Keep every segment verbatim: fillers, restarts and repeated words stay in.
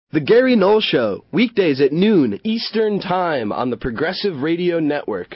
The Gary Null Show, weekdays at noon Eastern Time on the Progressive Radio Network.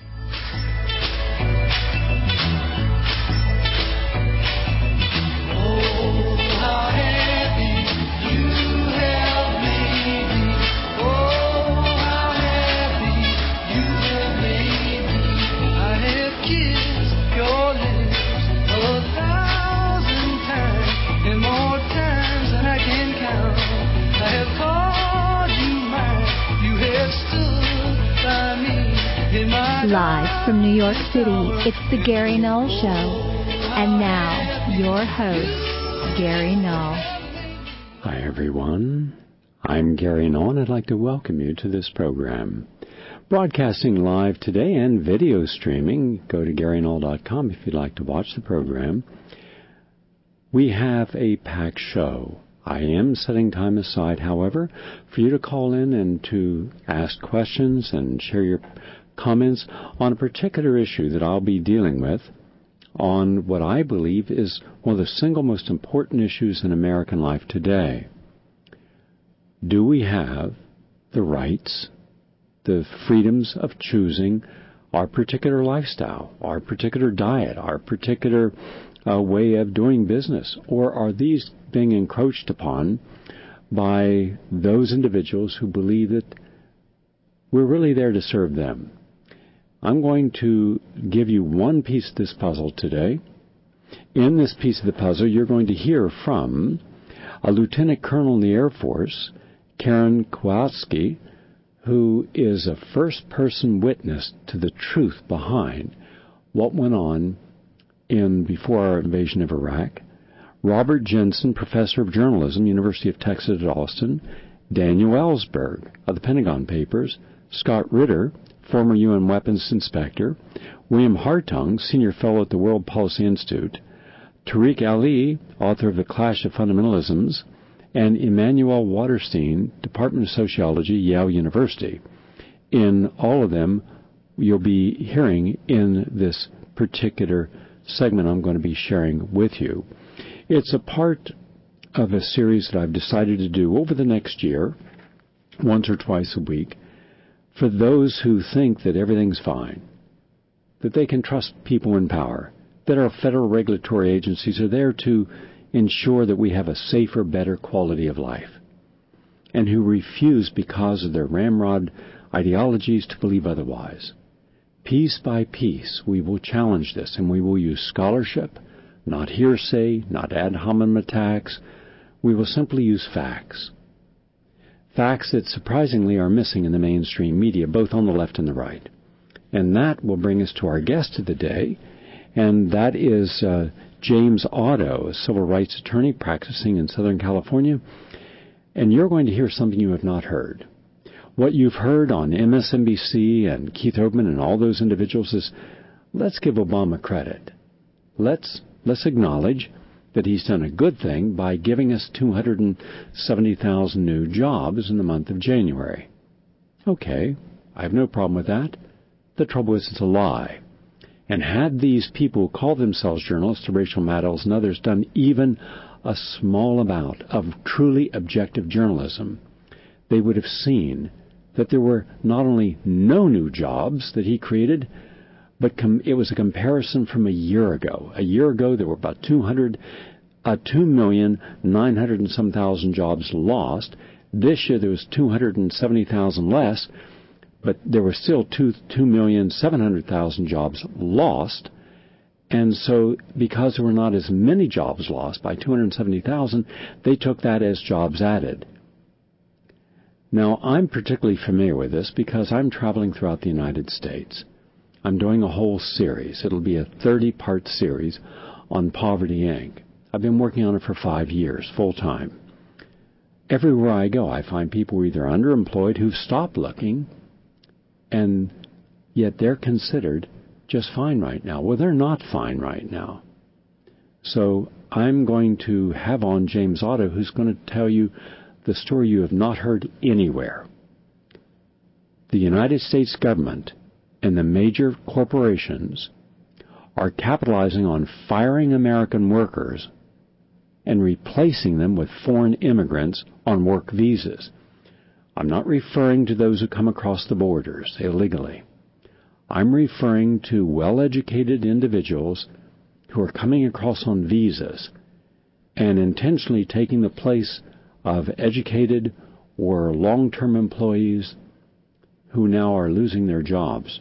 Live from New York City, it's the Gary Null Show. And now, your host, Gary Null. Hi, everyone. I'm Gary Null, and I'd like to welcome you to this program. Broadcasting live today and video streaming. Go to gary null dot com if you'd like to watch the program. We have a packed show. I am setting time aside, however, for you to call in and to ask questions and share your comments on a particular issue that I'll be dealing with on what I believe is one of the single most important issues in American life today. Do we have the rights, the freedoms of choosing our particular lifestyle, our particular diet, our particular uh, way of doing business, or are these being encroached upon by those individuals who believe that we're really there to serve them? I'm going to give you one piece of this puzzle today. In this piece of the puzzle, you're going to hear from a lieutenant colonel in the Air Force, Karen Kowalski, who is a first-person witness to the truth behind what went on in before our invasion of Iraq. Robert Jensen, professor of journalism, University of Texas at Austin. Daniel Ellsberg of the Pentagon Papers. Scott Ritter, former U N weapons inspector. William Hartung, senior fellow at the World Policy Institute. Tariq Ali, author of The Clash of Fundamentalisms. And Emmanuel Waterstein, Department of Sociology, Yale University. In all of them, you'll be hearing in this particular segment I'm going to be sharing with you. It's a part of a series that I've decided to do over the next year, once or twice a week, for those who think that everything's fine, that they can trust people in power, that our federal regulatory agencies are there to ensure that we have a safer, better quality of life, and who refuse because of their ramrod ideologies to believe otherwise. Piece by piece, we will challenge this, and we will use scholarship, not hearsay, not ad hominem attacks. We will simply use facts. Facts that surprisingly are missing in the mainstream media, both on the left and the right. And that will bring us to our guest of the day, and that is uh, James Otto, a civil rights attorney practicing in Southern California. And you're going to hear something you have not heard. What you've heard on M S N B C and Keith Olbermann and all those individuals is, let's give Obama credit. Let's let's acknowledge that he's done a good thing by giving us two hundred seventy thousand new jobs in the month of January. Okay, I have no problem with that. The trouble is it's a lie. And had these people who call themselves journalists, Rachel Maddow and others, done even a small amount of truly objective journalism, they would have seen that there were not only no new jobs that he created, but com- it was a comparison from a year ago. A year ago, there were about two hundred, uh, two million nine hundred and some thousand jobs lost. This year, there was two hundred seventy thousand less, but there were still two two million seven hundred thousand jobs lost. And so, because there were not as many jobs lost by two hundred seventy thousand, they took that as jobs added. Now, I'm particularly familiar with this because I'm traveling throughout the United States. I'm doing a whole series. It'll be a thirty-part series on Poverty, Incorporated. I've been working on it for five years, full-time. Everywhere I go, I find people either underemployed who've stopped looking, and yet they're considered just fine right now. Well, they're not fine right now. So I'm going to have on James Otto, who's going to tell you the story you have not heard anywhere. The United States government and the major corporations are capitalizing on firing American workers and replacing them with foreign immigrants on work visas. I'm not referring to those who come across the borders illegally. I'm referring to well-educated individuals who are coming across on visas and intentionally taking the place of educated or long-term employees who now are losing their jobs.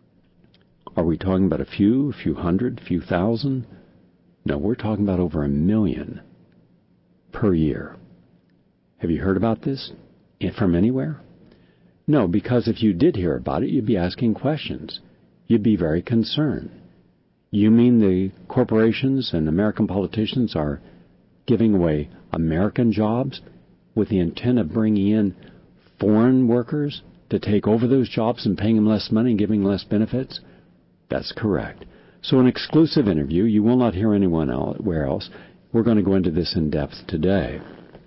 Are we talking about a few, a few hundred, a few thousand? No, we're talking about over a million per year. Have you heard about this from anywhere? No, because if you did hear about it, you'd be asking questions. You'd be very concerned. You mean the corporations and American politicians are giving away American jobs with the intent of bringing in foreign workers to take over those jobs and paying them less money and giving less benefits? That's correct. So an exclusive interview. You will not hear anyone elsewhere else. We're going to go into this in depth today.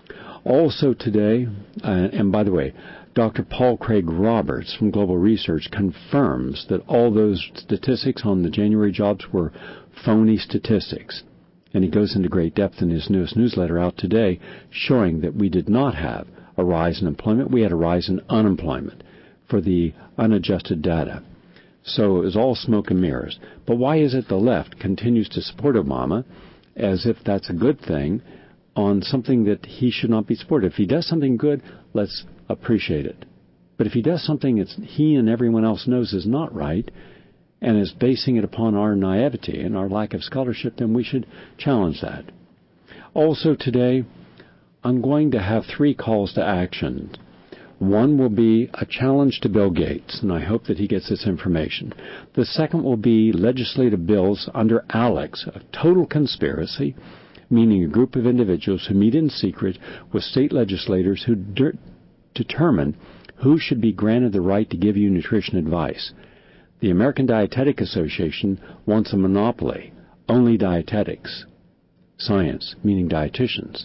Also today, uh, and by the way, Doctor Paul Craig Roberts from Global Research confirms that all those statistics on the January jobs were phony statistics. And he goes into great depth in his newest newsletter out today, showing that we did not have a rise in employment. We had a rise in unemployment for the unadjusted data. So it was all smoke and mirrors. But why is it the left continues to support Obama as if that's a good thing on something that he should not be supported? If he does something good, let's appreciate it. But if he does something that he and everyone else knows is not right and is basing it upon our naivety and our lack of scholarship, then we should challenge that. Also today, I'm going to have three calls to action. One will be a challenge to Bill Gates, and I hope that he gets this information. The second will be legislative bills under ALEC, a total conspiracy, meaning a group of individuals who meet in secret with state legislators who de- determine who should be granted the right to give you nutrition advice. The American Dietetic Association wants a monopoly, only dietetics, science, meaning dietitians.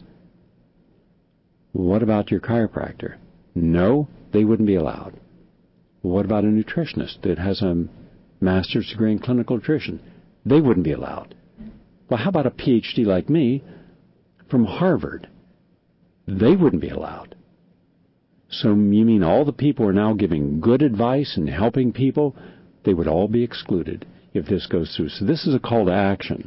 What about your chiropractor? No, they wouldn't be allowed. What about a nutritionist that has a master's degree in clinical nutrition? They wouldn't be allowed. Well, how about a P H D like me from Harvard? They wouldn't be allowed. So you mean all the people who are now giving good advice and helping people, they would all be excluded if this goes through. So this is a call to action.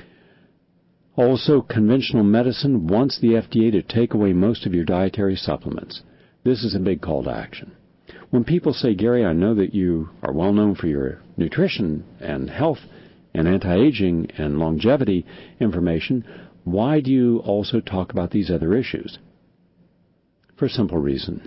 Also, conventional medicine wants the F D A to take away most of your dietary supplements. This is a big call to action. When people say, Gary, I know that you are well known for your nutrition and health and anti-aging and longevity information, why do you also talk about these other issues? For a simple reason.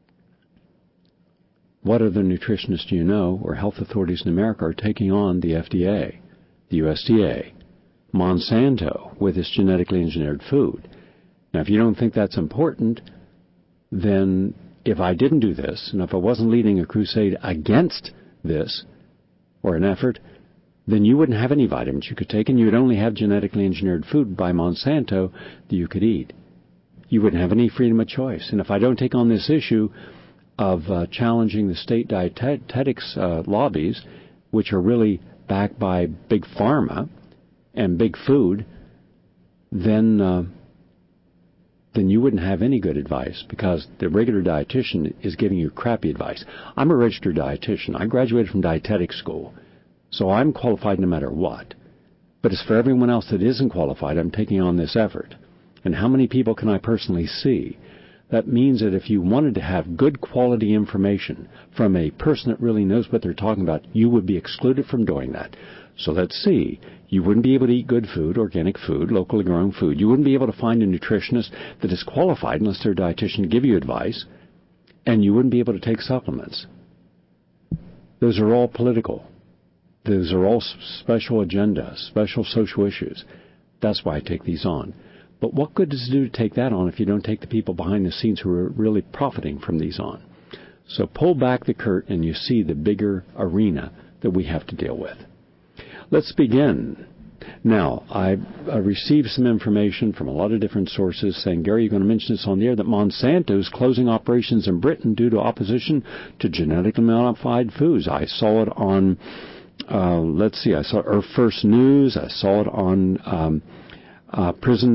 What other nutritionists do you know or health authorities in America are taking on the F D A, the U S D A, Monsanto with its genetically engineered food? Now, if you don't think that's important, then if I didn't do this, and if I wasn't leading a crusade against this, or an effort, then you wouldn't have any vitamins you could take, and you would only have genetically engineered food by Monsanto that you could eat. You wouldn't have any freedom of choice. And if I don't take on this issue of uh, challenging the state dietetics uh, lobbies, which are really backed by big pharma and big food, then... Uh, then you wouldn't have any good advice because the regular dietitian is giving you crappy advice. I'm a registered dietitian. I graduated from dietetic school, so I'm qualified no matter what. But as for everyone else that isn't qualified, I'm taking on this effort. And how many people can I personally see? That means that if you wanted to have good quality information from a person that really knows what they're talking about, you would be excluded from doing that. So let's see. You wouldn't be able to eat good food, organic food, locally grown food. You wouldn't be able to find a nutritionist that is qualified unless they're a dietitian to give you advice. And you wouldn't be able to take supplements. Those are all political. Those are all special agendas, special social issues. That's why I take these on. But what good does it do to take that on if you don't take the people behind the scenes who are really profiting from these on? So pull back the curtain and you see the bigger arena that we have to deal with. Let's begin. Now, I uh, received some information from a lot of different sources saying, Gary, you're going to mention this on the air, that Monsanto is closing operations in Britain due to opposition to genetically modified foods. I saw it on, uh, let's see, I saw Earth First News. I saw it on um, uh, Prison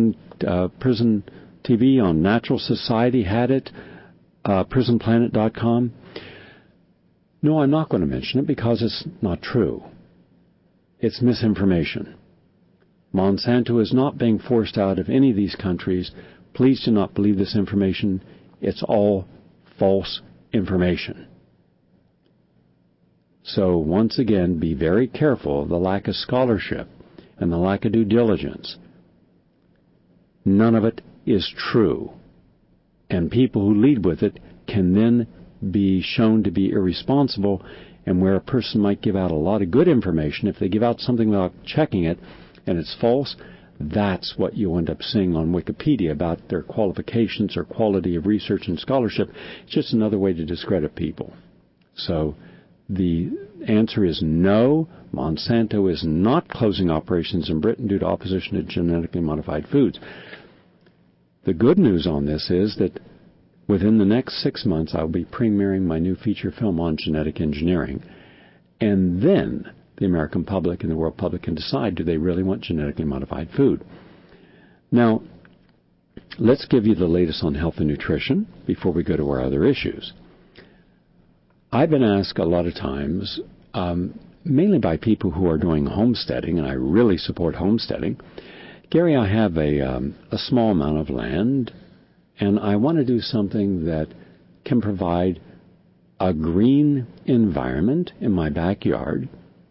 Uh, Prison T V on Natural Society had it, uh, prison planet dot com. No, I'm not going to mention it because it's not true. It's misinformation. Monsanto is not being forced out of any of these countries. Please do not believe this information. It's all false information. So once again, be very careful of the lack of scholarship and the lack of due diligence. None of it is true. And people who lead with it can then be shown to be irresponsible, and where a person might give out a lot of good information, if they give out something without checking it and it's false, that's what you end up seeing on Wikipedia about their qualifications or quality of research and scholarship. It's just another way to discredit people. So the answer is no. Monsanto is not closing operations in Britain due to opposition to genetically modified foods. The good news on this is that within the next six months, I'll be premiering my new feature film on genetic engineering. And then the American public and the world public can decide, do they really want genetically modified food? Now, let's give you the latest on health and nutrition before we go to our other issues. I've been asked a lot of times, um, mainly by people who are doing homesteading, and I really support homesteading, Gary, I have a, um, a small amount of land, and I want to do something that can provide a green environment in my backyard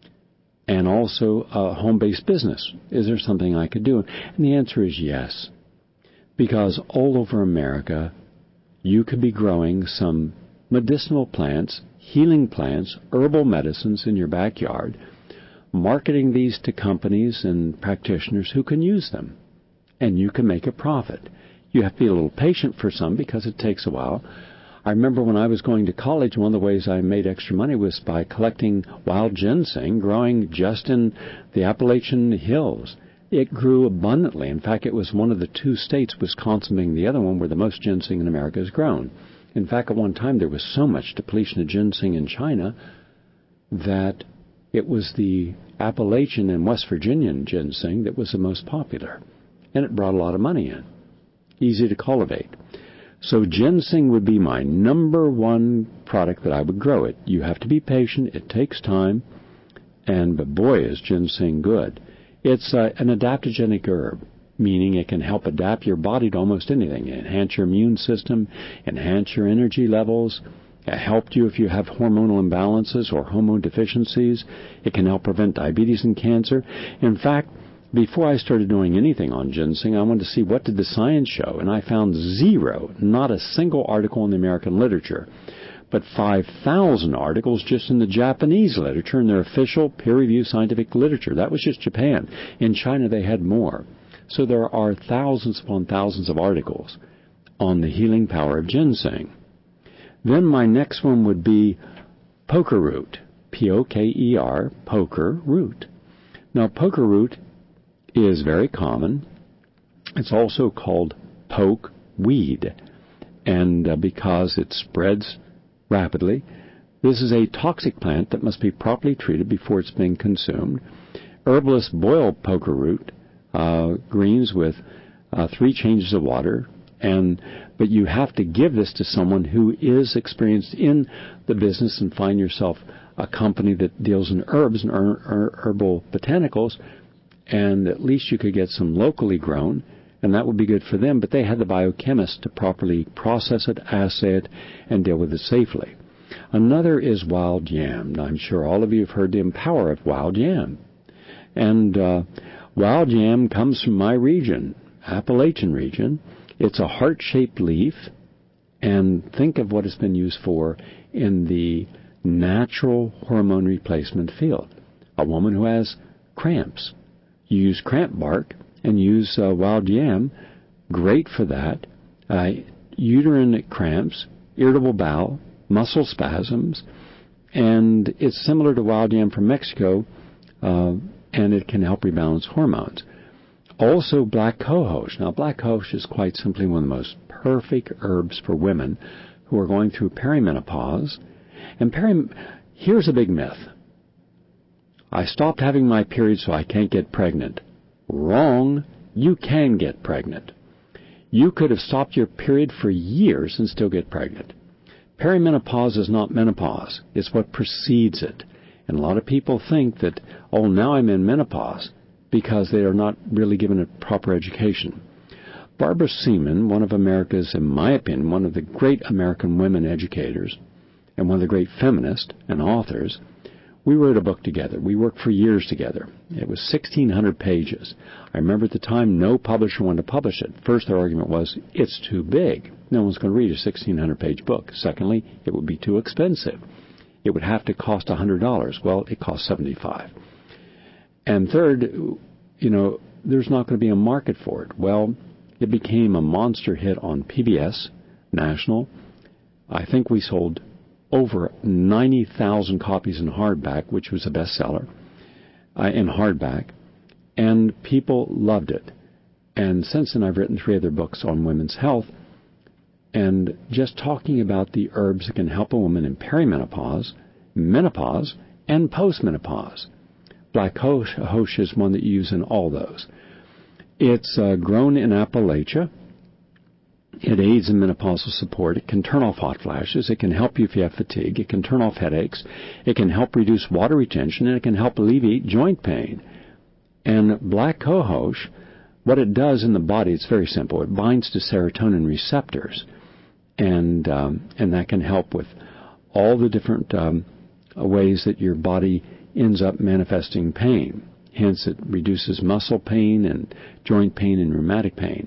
and also a home-based business. Is there something I could do? And the answer is yes. Because all over America, you could be growing some medicinal plants, healing plants, herbal medicines in your backyard, marketing these to companies and practitioners who can use them. And you can make a profit. You have to be a little patient for some because it takes a while. I remember when I was going to college, one of the ways I made extra money was by collecting wild ginseng growing just in the Appalachian Hills. It grew abundantly. In fact, it was one of the two states, Wisconsin being the other one, where the most ginseng in America is grown. In fact, at one time there was so much depletion of ginseng in China that it was the Appalachian and West Virginian ginseng that was the most popular. And it brought a lot of money in. Easy to cultivate. So ginseng would be my number one product that I would grow it. You have to be patient. It takes time. And but boy, is ginseng good. It's uh, an adaptogenic herb, meaning it can help adapt your body to almost anything. Enhance your immune system, enhance your energy levels. It helped you if you have hormonal imbalances or hormone deficiencies. It can help prevent diabetes and cancer. In fact, before I started doing anything on ginseng, I wanted to see what did the science show, and I found zero, not a single article in the American literature, but five thousand articles just in the Japanese literature, in their official peer-reviewed scientific literature. That was just Japan. In China, they had more. So there are thousands upon thousands of articles on the healing power of ginseng. Then my next one would be poker root, P O K E R, poker root. Now, poker root is very common. It's also called poke weed, and uh, because it spreads rapidly, this is a toxic plant that must be properly treated before it's being consumed. Herbalists boil poker root uh, greens with uh, three changes of water, and but you have to give this to someone who is experienced in the business, and find yourself a company that deals in herbs and er- er- herbal botanicals, and at least you could get some locally grown, and that would be good for them, but they had the biochemist to properly process it, assay it, and deal with it safely. Another is wild yam. Now, I'm sure all of you have heard the power of wild yam. And uh, wild yam comes from my region, Appalachian region. It's a heart-shaped leaf, and think of what it's been used for in the natural hormone replacement field. A woman who has cramps, you use cramp bark and use uh, wild yam, great for that. Uh, uterine cramps, irritable bowel, muscle spasms, and it's similar to wild yam from Mexico, uh, and it can help rebalance hormones. Also, black cohosh. Now, black cohosh is quite simply one of the most perfect herbs for women who are going through perimenopause. And peri- here's a big myth. I stopped having my period so I can't get pregnant. Wrong. You can get pregnant. You could have stopped your period for years and still get pregnant. Perimenopause is not menopause. It's what precedes it. And a lot of people think that, oh, now I'm in menopause, because they are not really given a proper education. Barbara Seaman, one of America's, in my opinion, one of the great American women educators, and one of the great feminists and authors, we wrote a book together. We worked for years together. It was sixteen hundred pages. I remember at the time no publisher wanted to publish it. First, their argument was, it's too big. No one's going to read a sixteen hundred page book. Secondly, it would be too expensive. It would have to cost one hundred dollars. Well, it cost seventy-five dollars. And third, you know, there's not going to be a market for it. Well, it became a monster hit on P B S, national. I think we sold over ninety thousand copies in hardback, which was a bestseller, uh, in hardback, and people loved it. And since then, I've written three other books on women's health, and just talking about the herbs that can help a woman in perimenopause, menopause, and postmenopause. Black Hosh is one that you use in all those. It's uh, grown in Appalachia. It aids in menopausal support. It can turn off hot flashes. It can help you if you have fatigue. It can turn off headaches. It can help reduce water retention, and it can help alleviate joint pain. And Black Cohosh, what it does in the body, it's very simple. It binds to serotonin receptors, and um, and that can help with all the different um, ways that your body ends up manifesting pain. Hence, it reduces muscle pain and joint pain and rheumatic pain.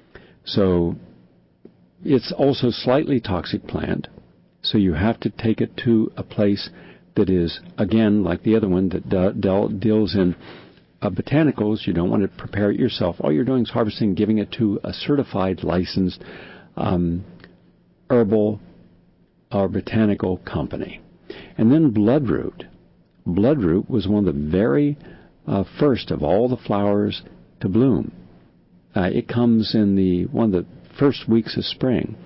So it's also a slightly toxic plant, so you have to take it to a place that is, again, like the other one, that de- de- deals in uh, botanicals. You don't want to prepare it yourself. All you're doing is harvesting, giving it to a certified, licensed um, herbal or botanical company. And then bloodroot. Bloodroot was one of the very uh, first of all the flowers to bloom. Uh, it comes in the one of the first weeks of spring,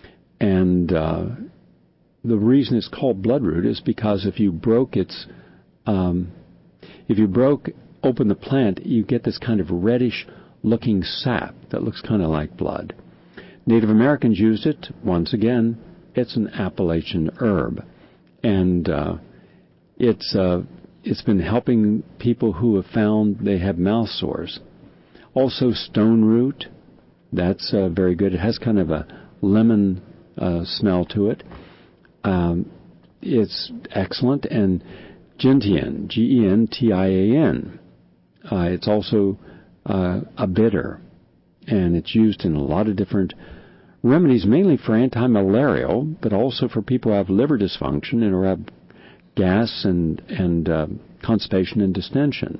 and uh, the reason it's called bloodroot is because if you broke its, um, if you broke open the plant, you get this kind of reddish-looking sap that looks kind of like blood. Native Americans used it. Once again, it's an Appalachian herb, and uh, it's uh, it's been helping people who have found they have mouth sores. Also, stone root. That's uh, very good. It has kind of a lemon uh, smell to it. Um, it's excellent. And gentian, G E N T I A N. Uh, it's also uh, a bitter, and it's used in a lot of different remedies, mainly for anti-malarial, but also for people who have liver dysfunction and or have gas and and uh, constipation and distension.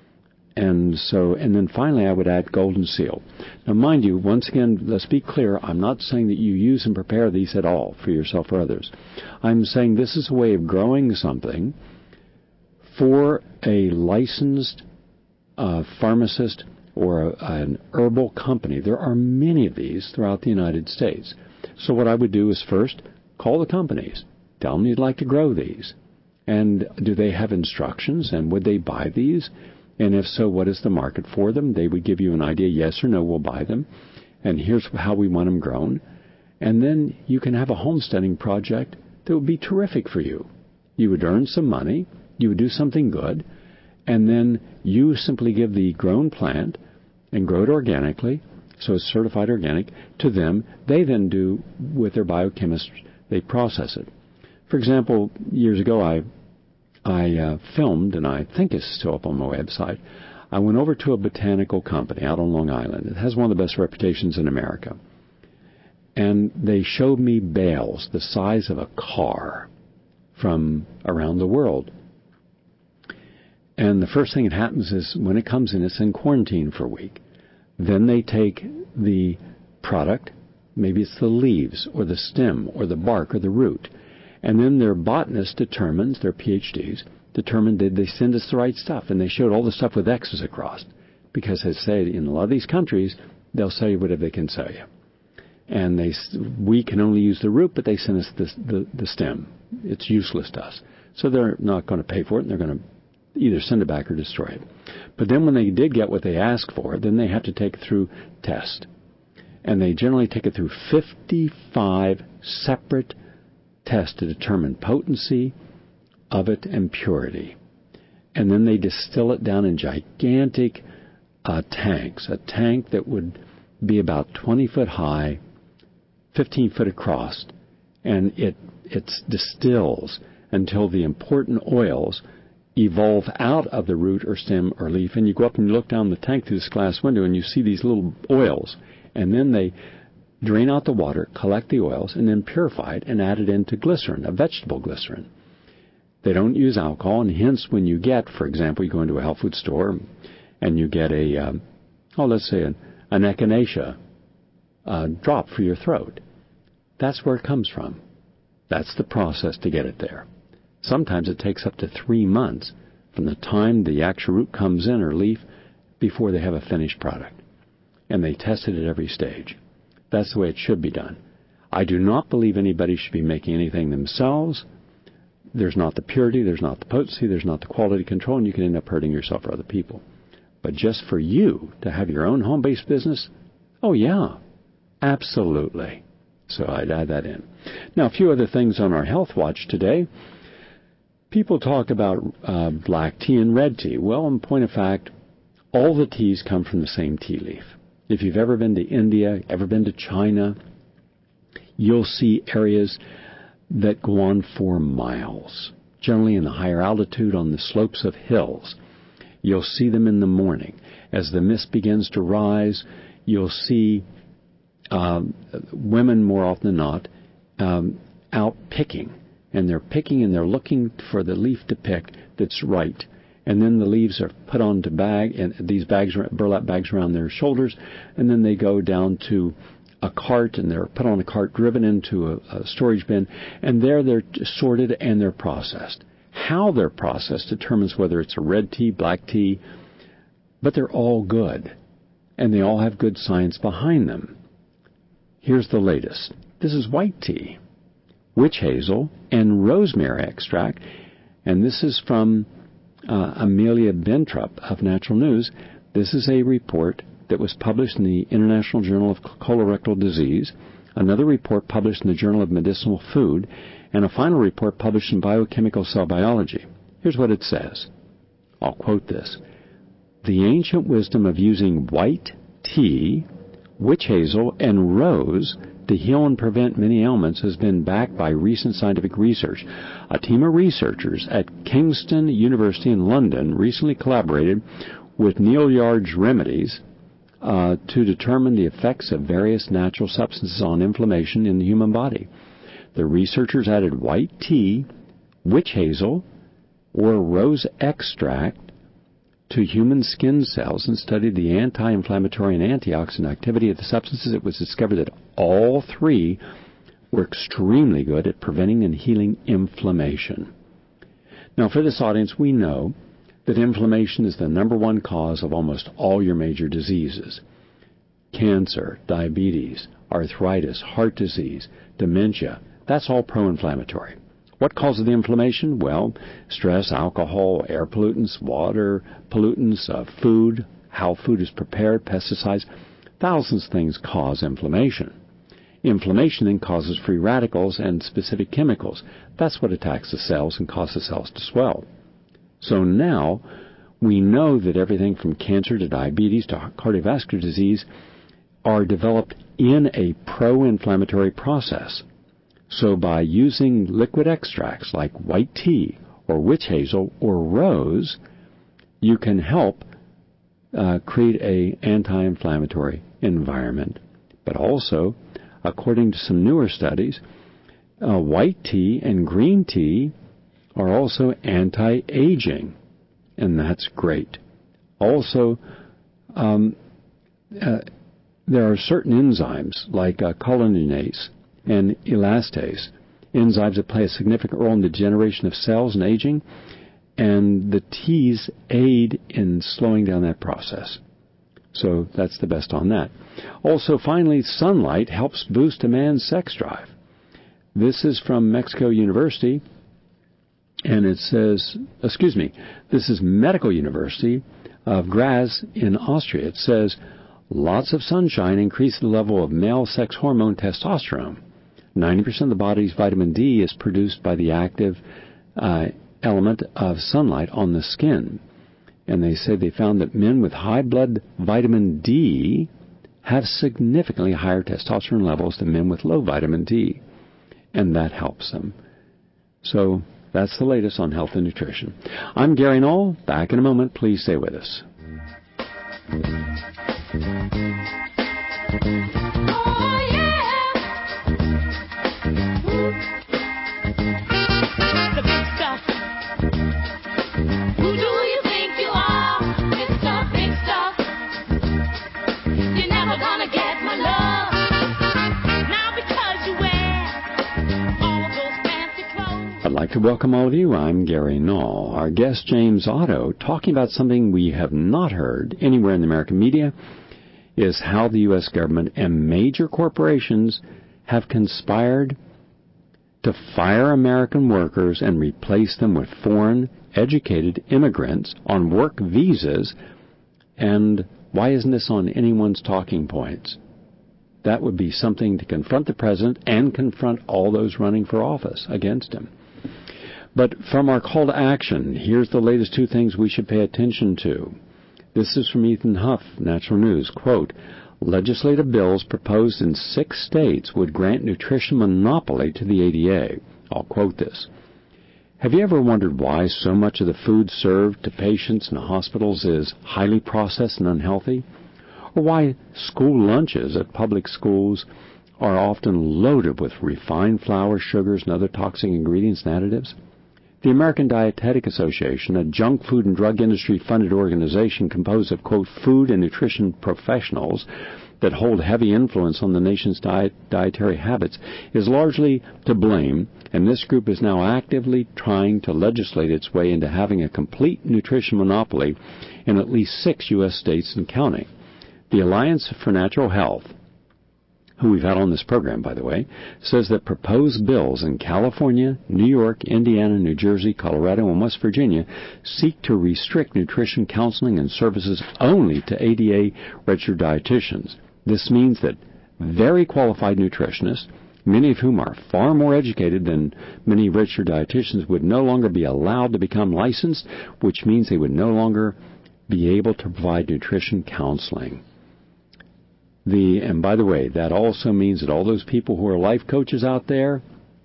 And so, and then finally, I would add golden seal. Now, mind you, once again, let's be clear. I'm not saying that you use and prepare these at all for yourself or others. I'm saying this is a way of growing something for a licensed uh, pharmacist or a, an herbal company. There are many of these throughout the United States. So what I would do is first call the companies. Tell them you'd like to grow these. And do they have instructions? And would they buy these? And if so, what is the market for them? They would give you an idea, yes or no, we'll buy them. And here's how we want them grown. And then you can have a homesteading project that would be terrific for you. You would earn some money. You would do something good. And then you simply give the grown plant and grow it organically, so it's certified organic, to them. They then do, with their biochemists, they process it. For example, years ago, I I uh, filmed, and I think it's still up on my website, I went over to a botanical company out on Long Island. It has one of the best reputations in America. And they showed me bales the size of a car from around the world. And the first thing that happens is when it comes in, it's in quarantine for a week. Then they take the product, maybe it's the leaves or the stem or the bark or the root, and then their botanist determines, their P H Ds, determined did they send us the right stuff. And they showed all the stuff with X's across. Because, as I say, in a lot of these countries, they'll sell you whatever they can sell you. And they, we can only use the root, but they send us the, the, the stem. It's useless to us. So they're not going to pay for it, and they're going to either send it back or destroy it. But then when they did get what they asked for, then they have to take it through test. And they generally take it through fifty-five separate tests to determine potency of it and purity. And then they distill it down in gigantic uh, tanks, a tank that would be about twenty foot high, fifteen foot across, and it it distills until the important oils evolve out of the root or stem or leaf. And you go up and you look down the tank through this glass window and you see these little oils. And then they drain out the water, collect the oils, and then purify it and add it into glycerin, a vegetable glycerin. They don't use alcohol, and hence when you get, for example, you go into a health food store and you get a, um, oh, let's say an, an echinacea uh, drop for your throat. That's where it comes from. That's the process to get it there. Sometimes it takes up to three months from the time the actual root comes in or leaf before they have a finished product. And they test it at every stage. That's the way it should be done. I do not believe anybody should be making anything themselves. There's not the purity, there's not the potency, there's not the quality control, and you can end up hurting yourself or other people. But just for you to have your own home-based business, oh yeah, absolutely. So I'd add that in. Now, a few other things on our Health Watch today. People talk about uh, black tea and red tea. Well, in point of fact, all the teas come from the same tea leaf. If you've ever been to India, ever been to China, you'll see areas that go on for miles, generally in the higher altitude on the slopes of hills. You'll see them in the morning. As the mist begins to rise, you'll see um, women more often than not um, out picking. And they're picking and they're looking for the leaf to pick that's right. And then the leaves are put onto bag, and these bags, burlap bags around their shoulders, and then they go down to a cart, and they're put on a cart, driven into a, a storage bin, and there they're sorted and they're processed. How they're processed determines whether it's a red tea, black tea, but they're all good, and they all have good science behind them. Here's the latest. This is white tea, witch hazel, and rosemary extract, and this is from Uh, Amelia Bentrup of Natural News. This is a report that was published in the International Journal of Colorectal Disease, another report published in the Journal of Medicinal Food, and a final report published in Biochemical Cell Biology. Here's what it says. I'll quote this. The ancient wisdom of using white tea, witch hazel, and rose to heal and prevent many ailments has been backed by recent scientific research. A team of researchers at Kingston University in London recently collaborated with Neil Yard's Remedies uh, to determine the effects of various natural substances on inflammation in the human body. The researchers added white tea, witch hazel, or rose extract to human skin cells and studied the anti-inflammatory and antioxidant activity of the substances. It was discovered that all three were extremely good at preventing and healing inflammation. Now, for this audience, we know that inflammation is the number one cause of almost all your major diseases. Cancer, diabetes, arthritis, heart disease, dementia, that's all pro-inflammatory. What causes the inflammation? Well, stress, alcohol, air pollutants, water pollutants, uh, food, how food is prepared, pesticides. Thousands of things cause inflammation. Inflammation then causes free radicals and specific chemicals. That's what attacks the cells and causes the cells to swell. So now we know that everything from cancer to diabetes to cardiovascular disease are developed in a pro-inflammatory process. So by using liquid extracts like white tea or witch hazel or rose, you can help uh, create an anti-inflammatory environment. But also, according to some newer studies, uh, white tea and green tea are also anti-aging, and that's great. Also, um, uh, there are certain enzymes like uh, collagenase and elastase, enzymes that play a significant role in the generation of cells and aging, and the teas aid in slowing down that process. So that's the best on that. Also, finally, sunlight helps boost a man's sex drive. This is from Mexico University, and it says, excuse me, this is Medical University of Graz in Austria. It says, Lots of sunshine increases the level of male sex hormone testosterone. ninety percent of the body's vitamin D is produced by the active uh, element of sunlight on the skin. And they say they found that men with high blood vitamin D have significantly higher testosterone levels than men with low vitamin D. And that helps them. So that's the latest on health and nutrition. I'm Gary Knoll. Back in a moment. Please stay with us. I'd like to welcome all of you. I'm Gary Knoll. Our guest, James Otto, talking about something we have not heard anywhere in the American media, is how the U S government and major corporations have conspired to fire American workers and replace them with foreign, educated immigrants on work visas. And why isn't this on anyone's talking points? That would be something to confront the president and confront all those running for office against him. But from our call to action, here's the latest two things we should pay attention to. This is from Ethan Huff, Natural News. Quote, legislative bills proposed in six states would grant nutrition monopoly to the A D A. I'll quote this. Have you ever wondered why so much of the food served to patients in hospitals is highly processed and unhealthy? Or why school lunches at public schools are often loaded with refined flour, sugars, and other toxic ingredients and additives? The American Dietetic Association, a junk food and drug industry-funded organization composed of, quote, food and nutrition professionals that hold heavy influence on the nation's diet, dietary habits, is largely to blame, and this group is now actively trying to legislate its way into having a complete nutrition monopoly in at least six U S states and counting. The Alliance for Natural Health, who we've had on this program, by the way, says that proposed bills in California, New York, Indiana, New Jersey, Colorado, and West Virginia seek to restrict nutrition counseling and services only to A D A-registered dietitians. This means that very qualified nutritionists, many of whom are far more educated than many registered dietitians, would no longer be allowed to become licensed, which means they would no longer be able to provide nutrition counseling. The, and by the way, that also means that all those people who are life coaches out there,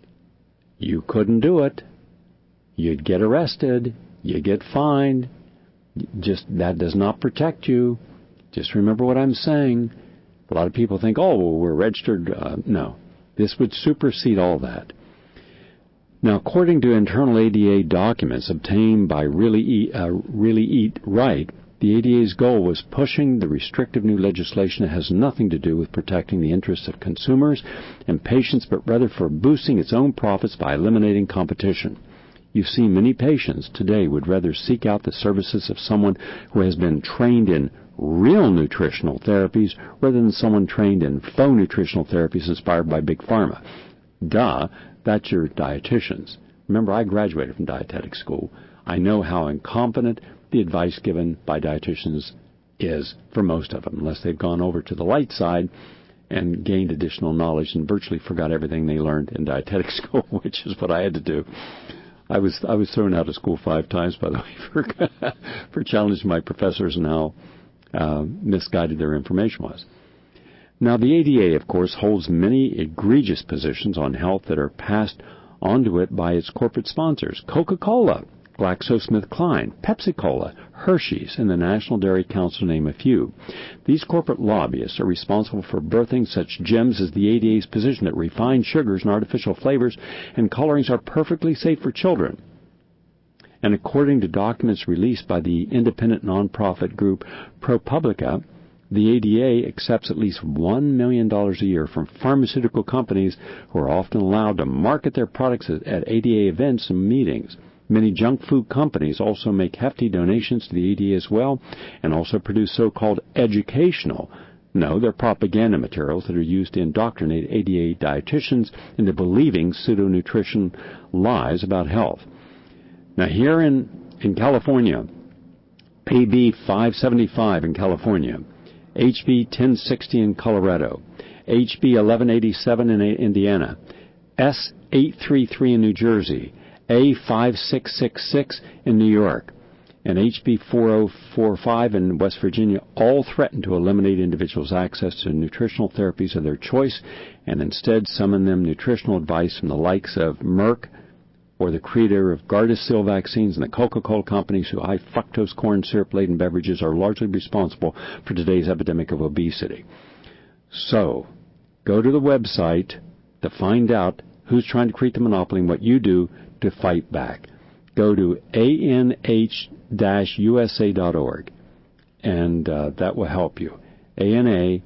you couldn't do it. You'd get arrested. You'd get fined. Just, that does not protect you. Just remember what I'm saying. A lot of people think, oh, well, we're registered. Uh, no. This would supersede all that. Now, according to internal A D A documents obtained by Really Eat, uh, Really Eat Right, the A D A's goal was pushing the restrictive new legislation that has nothing to do with protecting the interests of consumers and patients, but rather for boosting its own profits by eliminating competition. You see, many patients today would rather seek out the services of someone who has been trained in real nutritional therapies rather than someone trained in faux nutritional therapies inspired by Big Pharma. Duh, that's your dietitians. Remember, I graduated from dietetic school. I know how incompetent the advice given by dietitians is for most of them, unless they've gone over to the light side and gained additional knowledge and virtually forgot everything they learned in dietetic school, which is what I had to do. I was I was thrown out of school five times, by the way, for for challenging my professors and how uh, misguided their information was. Now, the A D A, of course, holds many egregious positions on health that are passed onto it by its corporate sponsors. Coca-Cola, GlaxoSmithKline, Pepsi-Cola, Hershey's, and the National Dairy Council, to name a few. These corporate lobbyists are responsible for birthing such gems as the A D A's position that refined sugars and artificial flavors and colorings are perfectly safe for children. And according to documents released by the independent nonprofit group ProPublica, the A D A accepts at least one million dollars a year from pharmaceutical companies who are often allowed to market their products at A D A events and meetings. Many junk food companies also make hefty donations to the A D A as well, and also produce so-called educational, no, they're propaganda materials that are used to indoctrinate A D A dietitians into believing pseudo-nutrition lies about health. Now here in, in California, A B five seventy-five in California, H B ten sixty in Colorado, H B eleven eighty-seven in Indiana, S eight thirty-three in New Jersey, A five six six six in New York, and H B four oh four five in West Virginia all threaten to eliminate individuals' access to nutritional therapies of their choice and instead summon them nutritional advice from the likes of Merck or the creator of Gardasil vaccines and the Coca-Cola companies who high fructose corn syrup-laden beverages are largely responsible for today's epidemic of obesity. So, go to the website to find out who's trying to create the monopoly and what you do to fight back. Go to A N H U S A dot org, and uh, that will help you. A N A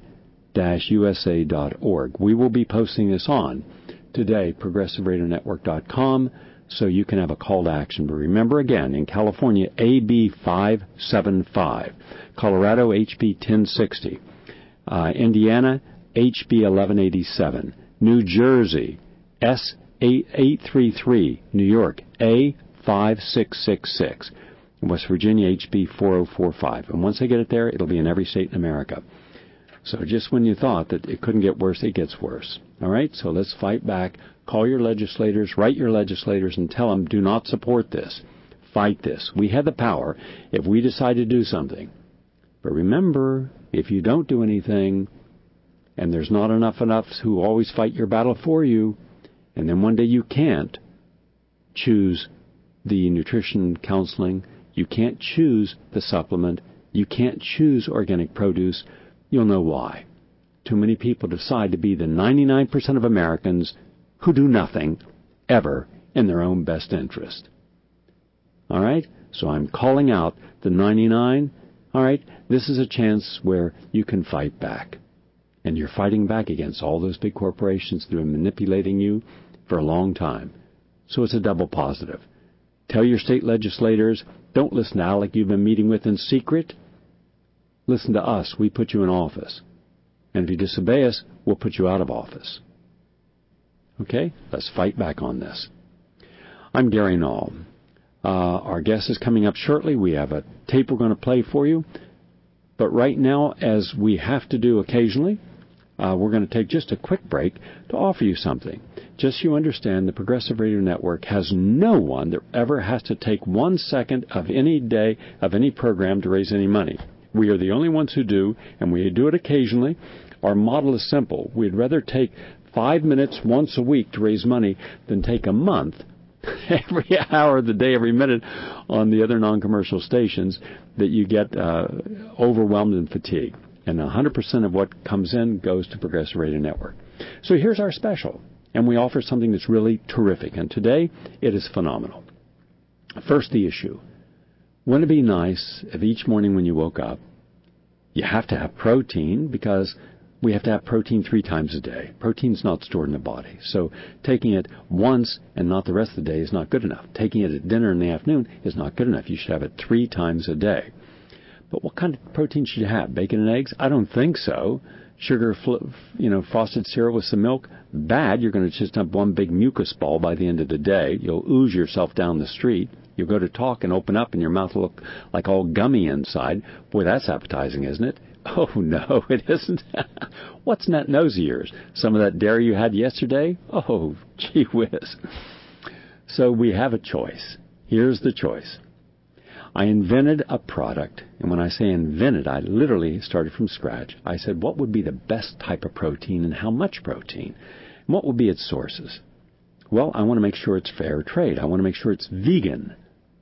U S A dot org. We will be posting this on today, progressive radio network dot com, so you can have a call to action. But remember again, in California, A B five seventy-five, Colorado, H B ten sixty, uh, Indiana, H B eleven eighty-seven, New Jersey, S eight thirty-three, New York, A five six six six, West Virginia, H B four oh four five. And once they get it there, it'll be in every state in America. So just when you thought that it couldn't get worse, it gets worse. All right? So let's fight back. Call your legislators, write your legislators, and tell them, do not support this. Fight this. We have the power if we decide to do something. But remember, if you don't do anything, and there's not enough enough who always fight your battle for you, and then one day you can't choose the nutrition counseling, you can't choose the supplement, you can't choose organic produce, you'll know why. Too many people decide to be the ninety-nine percent of Americans who do nothing, ever, in their own best interest. All right? So I'm calling out the ninety-nine. All right? This is a chance where you can fight back. And you're fighting back against all those big corporations that have been manipulating you for a long time. So it's a double positive. Tell your state legislators, don't listen to Alec you've been meeting with in secret. Listen to us. We put you in office. And if you disobey us, we'll put you out of office. Okay? Let's fight back on this. I'm Gary Null. Uh, our guest is coming up shortly. We have a tape we're going to play for you. But right now, as we have to do occasionally, uh, we're going to take just a quick break to offer you something. Just so you understand, the Progressive Radio Network has no one that ever has to take one second of any day of any program to raise any money. We are the only ones who do, and we do it occasionally. Our model is simple. We'd rather take five minutes once a week to raise money than take a month, every hour of the day, every minute, on the other non-commercial stations that you get uh, overwhelmed and fatigued. And one hundred percent of what comes in goes to Progressive Radio Network. So here's our special. And we offer something that's really terrific. And today, it is phenomenal. First, the issue. Wouldn't it be nice if each morning when you woke up, you have to have protein, because we have to have protein three times a day. Protein's not stored in the body. So taking it once and not the rest of the day is not good enough. Taking it at dinner in the afternoon is not good enough. You should have it three times a day. But what kind of protein should you have? Bacon and eggs? I don't think so. Sugar, you know, frosted cereal with some milk? Bad. You're going to just have one big mucus ball by the end of the day. You'll ooze yourself down the street. You'll go to talk and open up and your mouth will look like all gummy inside. Boy, that's appetizing, isn't it? Oh, no, it isn't. What's in that nose of yours? Some of that dairy you had yesterday? Oh, gee whiz. So we have a choice. Here's the choice. I invented a product, and when I say invented, I literally started from scratch. I said, what would be the best type of protein and how much protein? And what would be its sources? Well, I want to make sure it's fair trade. I want to make sure it's vegan,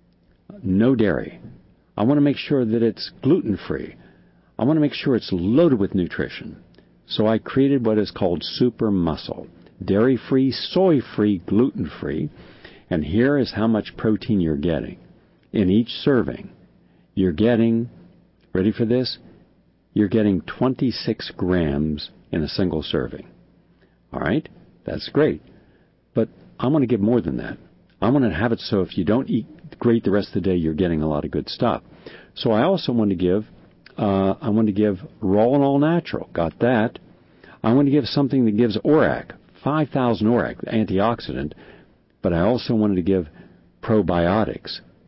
no dairy. I want to make sure that it's gluten-free. I want to make sure it's loaded with nutrition. So I created what is called Super Muscle, dairy-free, soy-free, gluten-free. And here is how much protein you're getting. In each serving, you're getting, ready for this? You're getting twenty-six grams in a single serving. All right? That's great. But I want to give more than that. I want to have it so if you don't eat great the rest of the day, you're getting a lot of good stuff. So I also want to give, uh, I want to give raw and all natural. Got that. I want to give something that gives O R A C, five thousand O R A C, antioxidant. But I also wanted to give probiotics,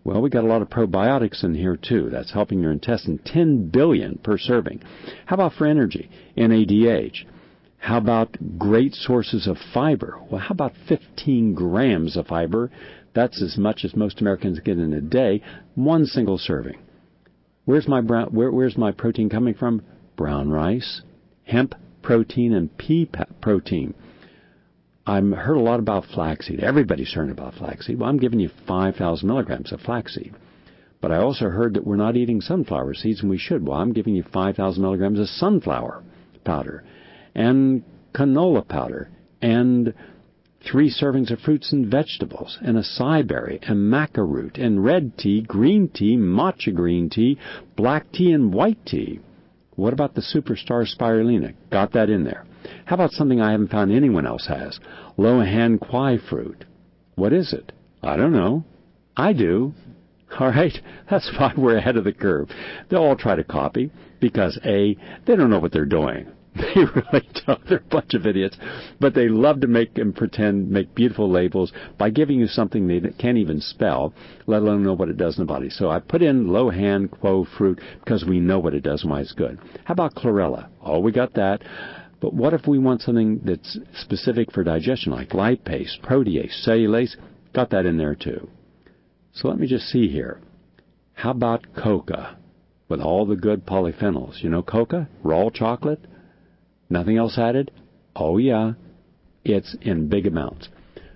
Well, we got a lot of probiotics in here, too. That's helping your intestine. ten billion per serving. How about for energy? N A D H. How about great sources of fiber? Well, how about fifteen grams of fiber? That's as much as most Americans get in a day. One single serving. Where's my brown, where, where's my protein coming from? Brown rice, hemp protein, and pea protein. I've heard a lot about flaxseed. Everybody's heard about flaxseed. Well, I'm giving you five thousand milligrams of flaxseed. But I also heard that we're not eating sunflower seeds, and we should. Well, I'm giving you five thousand milligrams of sunflower powder and canola powder and three servings of fruits and vegetables and acai berry and maca root and red tea, green tea, matcha green tea, black tea, and white tea. What about the superstar spirulina? Got that in there. How about something I haven't found anyone else has? Lohan kwai fruit. What is it? I don't know. I do. All right? That's why we're ahead of the curve. They'll all try to copy because, A, they don't know what they're doing. They really don't. They're a bunch of idiots. But they love to make and pretend, make beautiful labels by giving you something they can't even spell, let alone know what it does in the body. So I put in Lohan kwai fruit because we know what it does and why it's good. How about chlorella? Oh, we got that. But what if we want something that's specific for digestion, like lipase, protease, cellulase? Got that in there too. So let me just see here. How about coca with all the good polyphenols? You know coca? Raw chocolate? Nothing else added? Oh, yeah. It's in big amounts.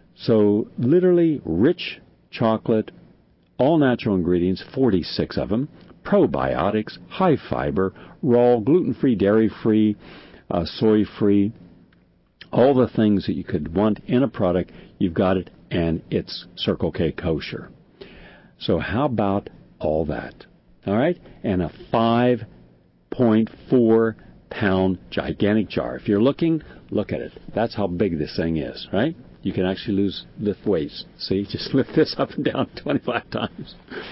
So literally rich chocolate, all natural ingredients, forty-six of them, probiotics, high fiber, raw, gluten-free, dairy-free, uh, soy-free, all the things that you could want in a product, you've got it, and it's Circle K kosher. So how about all that? All right? And a five point four pound gigantic jar. If you're looking, look at it. That's how big this thing is, right? You can actually lose, lift weights. See, just lift this up and down twenty-five times.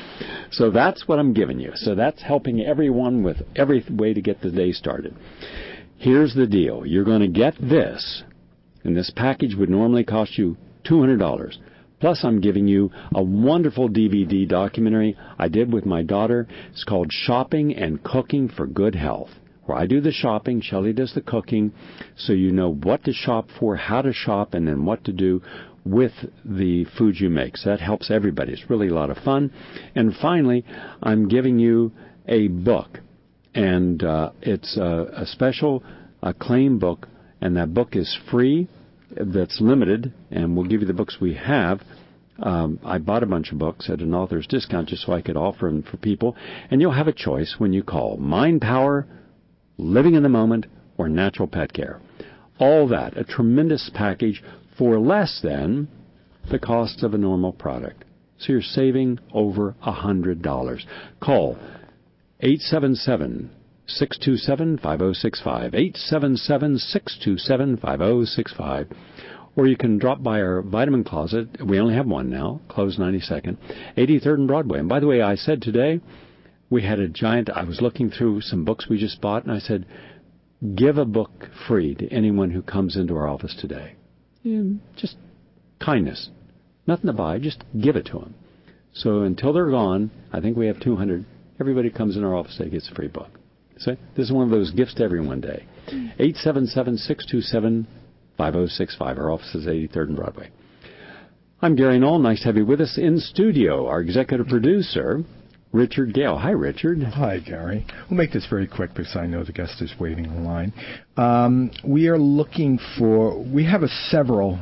So that's what I'm giving you. So that's helping everyone with every way to get the day started. Here's the deal. You're going to get this, and this package would normally cost you two hundred dollars. Plus, I'm giving you a wonderful D V D documentary I did with my daughter. It's called Shopping and Cooking for Good Health, where I do the shopping, Shelley does the cooking, so you know what to shop for, how to shop, and then what to do with the food you make. So that helps everybody. It's really a lot of fun. And finally, I'm giving you a book, and uh, it's a, a special acclaimed book, and that book is free. That's limited, and we'll give you the books we have. Um, I bought a bunch of books at an author's discount just so I could offer them for people, and you'll have a choice when you call. Mind Power, Living in the Moment, or Natural Pet Care. All that, a tremendous package for less than the cost of a normal product. So you're saving over one hundred dollars. Call eight seven seven, six two seven, five oh six five, eight seven seven, six two seven, five oh six five. Or you can drop by our vitamin closet. We only have one now, closed ninety-second, eighty-third and Broadway. And by the way, I said today, we had a giant, I was looking through some books we just bought, and I said, give a book free to anyone who comes into our office today. And just kindness. Nothing to buy, just give it to them. So until they're gone, I think we have two hundred. Everybody comes in our office today gets a free book. So this is one of those gifts to everyone day. eight seven seven, six two seven, five oh six five. Our office is eighty-third and Broadway. I'm Gary Knoll. Nice to have you with us in studio. Our executive producer, Richard Gale. Hi, Richard. Hi, Gary. We'll make this very quick because I know the guest is waiting in line. Um, we are looking for, we have a several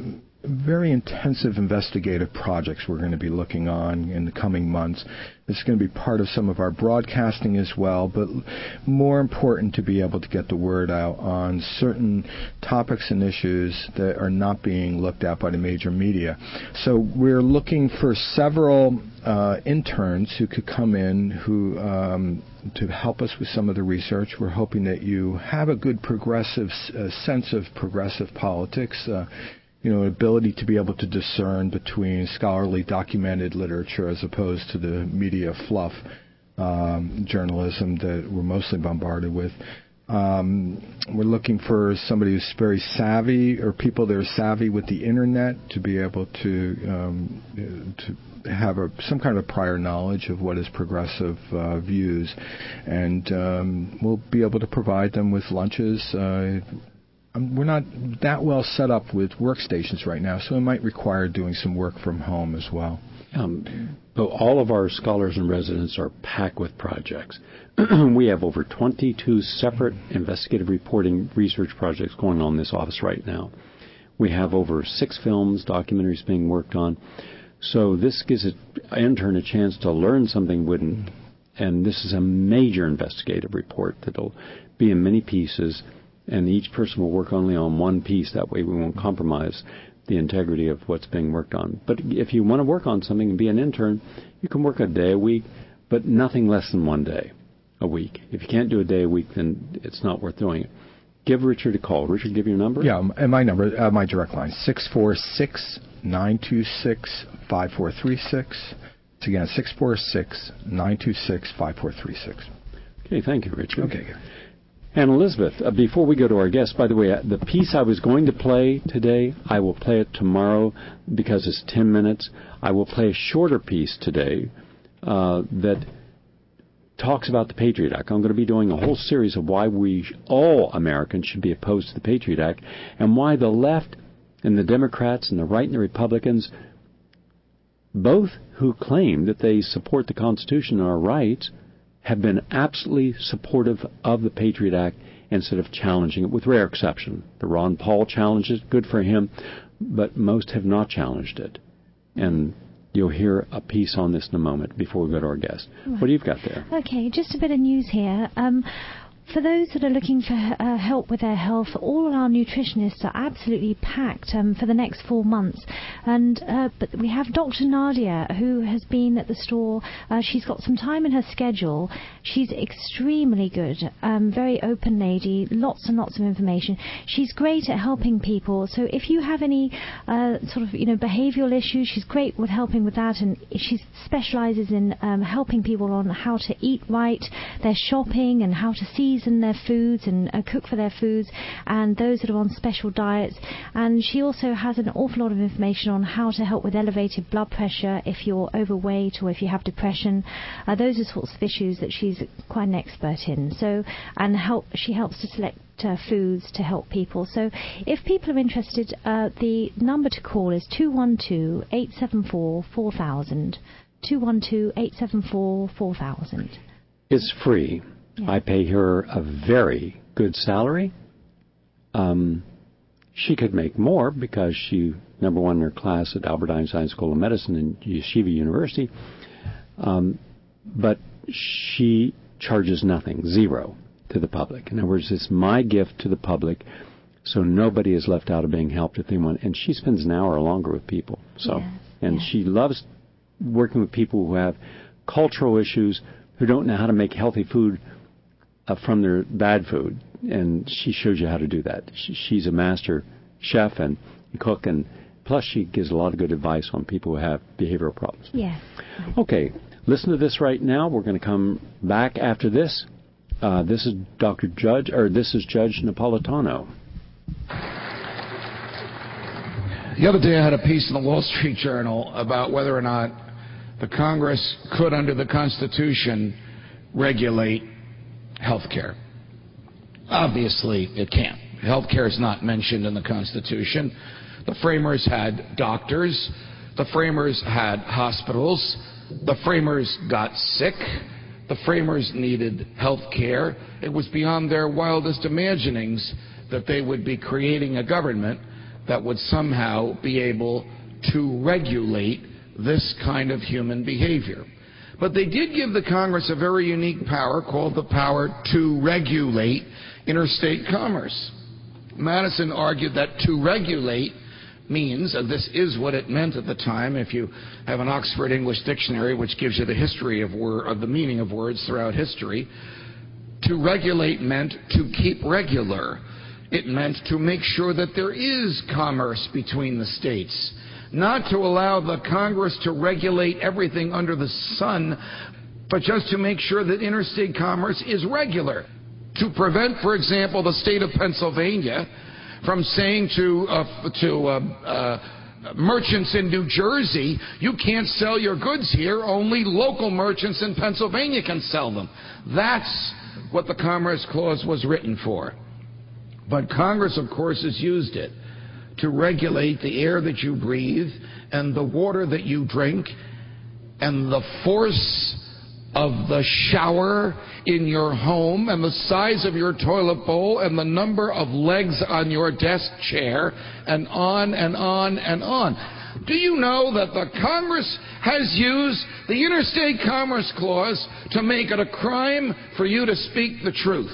very intensive investigative projects we're going to be looking on in the coming months. This is going to be part of some of our broadcasting as well, but more important to be able to get the word out on certain topics and issues that are not being looked at by the major media. So we're looking for several uh, interns who could come in who um, to help us with some of the research. We're hoping that you have a good progressive uh, sense of progressive politics, uh, you know, ability to be able to discern between scholarly documented literature as opposed to the media fluff um, journalism that we're mostly bombarded with. Um, we're looking for somebody who's very savvy, or people that are savvy with the internet, to be able to um, to have a, some kind of a prior knowledge of what is progressive uh, views, and um, we'll be able to provide them with lunches. Uh, we're not that well set up with workstations right now, so it might require doing some work from home as well. Um, but all of our scholars and residents are packed with projects. We have over twenty-two separate investigative reporting research projects going on in this office right now. We have over six films, documentaries being worked on. So this gives an intern a chance to learn something wouldn't. And this is a major investigative report that'll be in many pieces, and each person will work only on one piece. That way we won't compromise the integrity of what's being worked on. But if you want to work on something and be an intern, you can work a day a week, but nothing less than one day a week. If you can't do a day a week, then it's not worth doing it. Give Richard a call. Richard, give your number? Yeah, and my number, uh, my direct line, six four six, nine two six, five four three six. It's again, six four six, nine two six, five four three six. Okay, thank you, Richard. Okay. And Elizabeth, uh, before we go to our guest, by the way, uh, the piece I was going to play today, I will play it tomorrow because it's ten minutes. I will play a shorter piece today uh, that talks about the Patriot Act. I'm going to be doing a whole series of why we, all Americans, should be opposed to the Patriot Act, and why the left and the Democrats and the right and the Republicans, both who claim that they support the Constitution and our rights, have been absolutely supportive of the Patriot Act instead of challenging it, with rare exception. The Ron Paul challenged it, good for him, but most have not challenged it. And you'll hear a piece on this in a moment before we go to our guest. Right. What do you got there? Okay, just a bit of news here. Um, For those that are looking for uh, help with their health, all our nutritionists are absolutely packed um, for the next four months. And uh, but we have Doctor Nadia, who has been at the store. Uh, she's got some time in her schedule. She's extremely good, um, very open lady, lots and lots of information. She's great at helping people. So if you have any uh, sort of you know behavioural issues, she's great with helping with that. And she specialises in um, helping people on how to eat right, their shopping, and how to season their foods and uh, cook for their foods, and those that are on special diets. And she also has an awful lot of information on how to help with elevated blood pressure if you're overweight or if you have depression. Uh, those are sorts of issues that she's quite an expert in. So, and help she helps to select Uh, foods to help people. So if people are interested, uh, the number to call is two one two, eight seven four, four thousand. two one two, eight seven four, four thousand. It's free. Yeah. I pay her a very good salary. Um, she could make more because she, number one in her class at Albert Einstein School of Medicine and Yeshiva University. Um, but she charges nothing, zero, to the public. In other words, it's my gift to the public, so nobody is left out of being helped if they want. And she spends an hour or longer with people. So, yeah. And yeah. she loves working with people who have cultural issues, who don't know how to make healthy food uh, from their bad food. And she shows you how to do that. She, she's a master chef and cook, and plus she gives a lot of good advice on people who have behavioral problems. Yeah. Okay, listen to this right now. We're going to come back after this. Uh, this is Doctor Judge, or this is Judge Napolitano. The other day I had a piece in the Wall Street Journal about whether or not the Congress could, under the Constitution, regulate health care. Obviously, it can't. Health care is not mentioned in the Constitution. The framers had doctors. The framers had hospitals. The framers got sick. The framers needed health care. It was beyond their wildest imaginings that they would be creating a government that would somehow be able to regulate this kind of human behavior. But they did give the Congress a very unique power called the power to regulate interstate commerce. Madison argued that to regulate means, and this is what it meant at the time, if you have an Oxford English Dictionary, which gives you the history of, word, of the meaning of words throughout history, to regulate meant to keep regular. It meant to make sure that there is commerce between the states, not to allow the Congress to regulate everything under the sun, but just to make sure that interstate commerce is regular. to prevent, for example, the state of Pennsylvania from saying to uh, to uh, uh, merchants in New Jersey, you can't sell your goods here, only local merchants in Pennsylvania can sell them. That's what the Commerce Clause was written for. But Congress, of course, has used it to regulate the air that you breathe and the water that you drink and the force of the shower in your home and the size of your toilet bowl and the number of legs on your desk chair and on and on and on. Do you know that the Congress has used the Interstate Commerce Clause to make it a crime for you to speak the truth?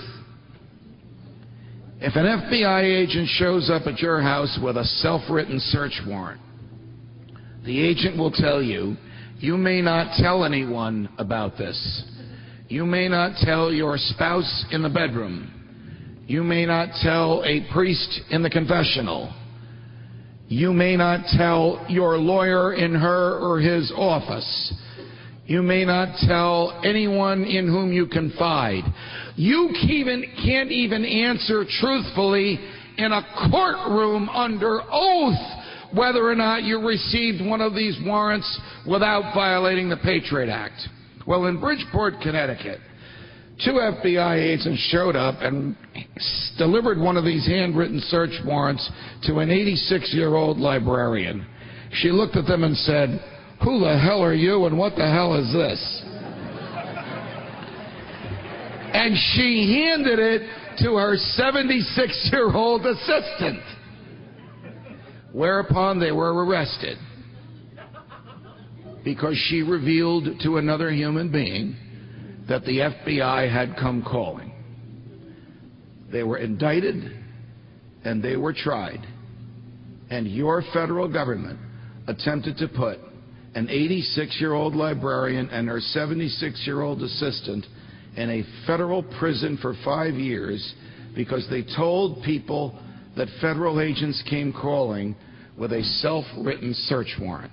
If an F B I agent shows up at your house with a self-written search warrant, the agent will tell you, you may not tell anyone about this. You may not tell your spouse in the bedroom. You may not tell a priest in the confessional. You may not tell your lawyer in her or his office. You may not tell anyone in whom you confide. You even, can't even answer truthfully in a courtroom under oath whether or not you received one of these warrants without violating the Patriot Act. Well, in Bridgeport, Connecticut, two F B I agents showed up and delivered one of these handwritten search warrants to an eighty-six-year-old librarian. She looked at them and said, "Who the hell are you and what the hell is this?" And she handed it to her seventy-six-year-old assistant. Whereupon they were arrested because she revealed to another human being that the F B I had come calling. They were indicted and they were tried. And your federal government attempted to put an eighty-six-year-old librarian and her seventy-six-year-old assistant in a federal prison for five years because they told people that federal agents came calling with a self-written search warrant.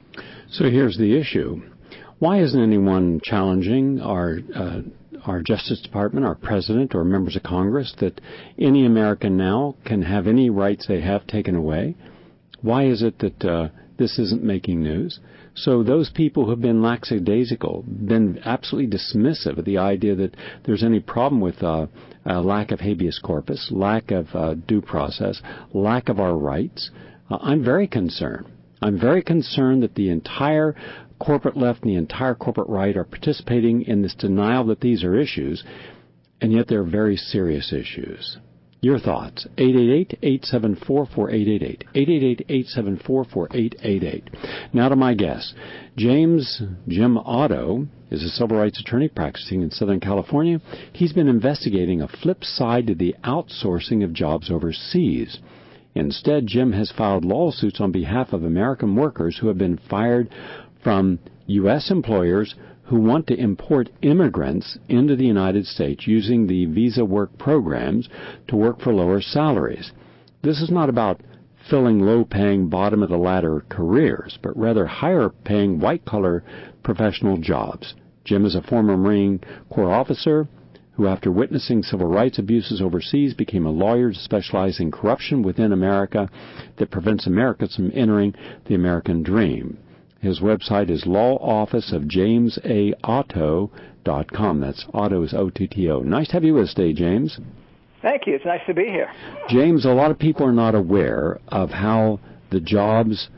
So here's the issue. Why isn't anyone challenging our uh, our Justice Department, our President, or members of Congress that any American now can have any rights they have taken away? Why is it that uh, this isn't making news? So those people who have been lackadaisical, been absolutely dismissive of the idea that there's any problem with uh, uh, lack of habeas corpus, lack of uh, due process, lack of our rights, uh, I'm very concerned. I'm very concerned that the entire corporate left and the entire corporate right are participating in this denial that these are issues, and yet they're very serious issues. Your thoughts? eight eight eight, eight seven four, four eight eight eight. eight eight eight, eight seven four, four eight eight eight. Now to my guest. James Jim Otto is a civil rights attorney practicing in Southern California. He's been investigating a flip side to the outsourcing of jobs overseas. Instead, Jim has filed lawsuits on behalf of American workers who have been fired from U S employers who want to import immigrants into the United States using the visa work programs to work for lower salaries. This is not about filling low-paying, bottom-of-the-ladder careers, but rather higher-paying, white-collar professional jobs. Jim is a former Marine Corps officer who, after witnessing civil rights abuses overseas, became a lawyer to specialize in corruption within America that prevents Americans from entering the American dream. His website is law office of james a otto dot com. That's Otto is O T T O. Nice to have you with us today, James. Thank you. It's nice to be here. James, a lot of people are not aware of how the jobs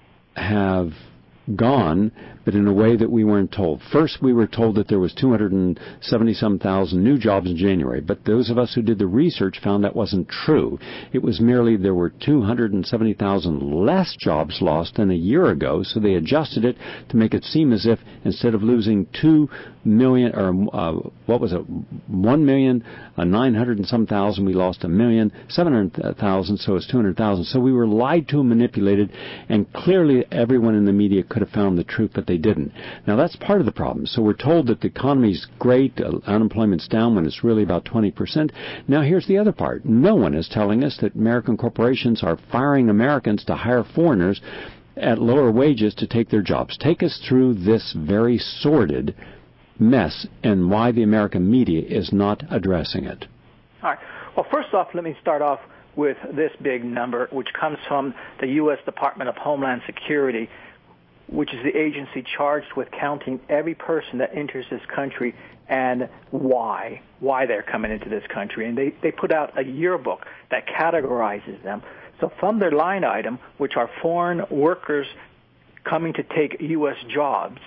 have gone, but in a way that we weren't told. First, we were told that there was two hundred seventy some thousand new jobs in January, but those of us who did the research found that wasn't true. It was merely there were two hundred seventy thousand less jobs lost than a year ago, so they adjusted it to make it seem as if instead of losing two million, or uh, what was it, one million, uh, nine hundred and some thousand, we lost a million, seven hundred thousand, so it's two hundred thousand. So we were lied to and manipulated, and clearly everyone in the media could have found the truth, but they didn't. Now that's part of the problem. So we're told that the economy's great, uh, unemployment's down when it's really about twenty percent. Now here's the other part. No one is telling us that American corporations are firing Americans to hire foreigners at lower wages to take their jobs. Take us through this very sordid mess and why the American media is not addressing it. All right. Well, first off, let me start off with this big number, which comes from the U S Department of Homeland Security, which is the agency charged with counting every person that enters this country and why, why they're coming into this country. And they, they put out a yearbook that categorizes them. So from their line item, which are foreign workers coming to take U S jobs,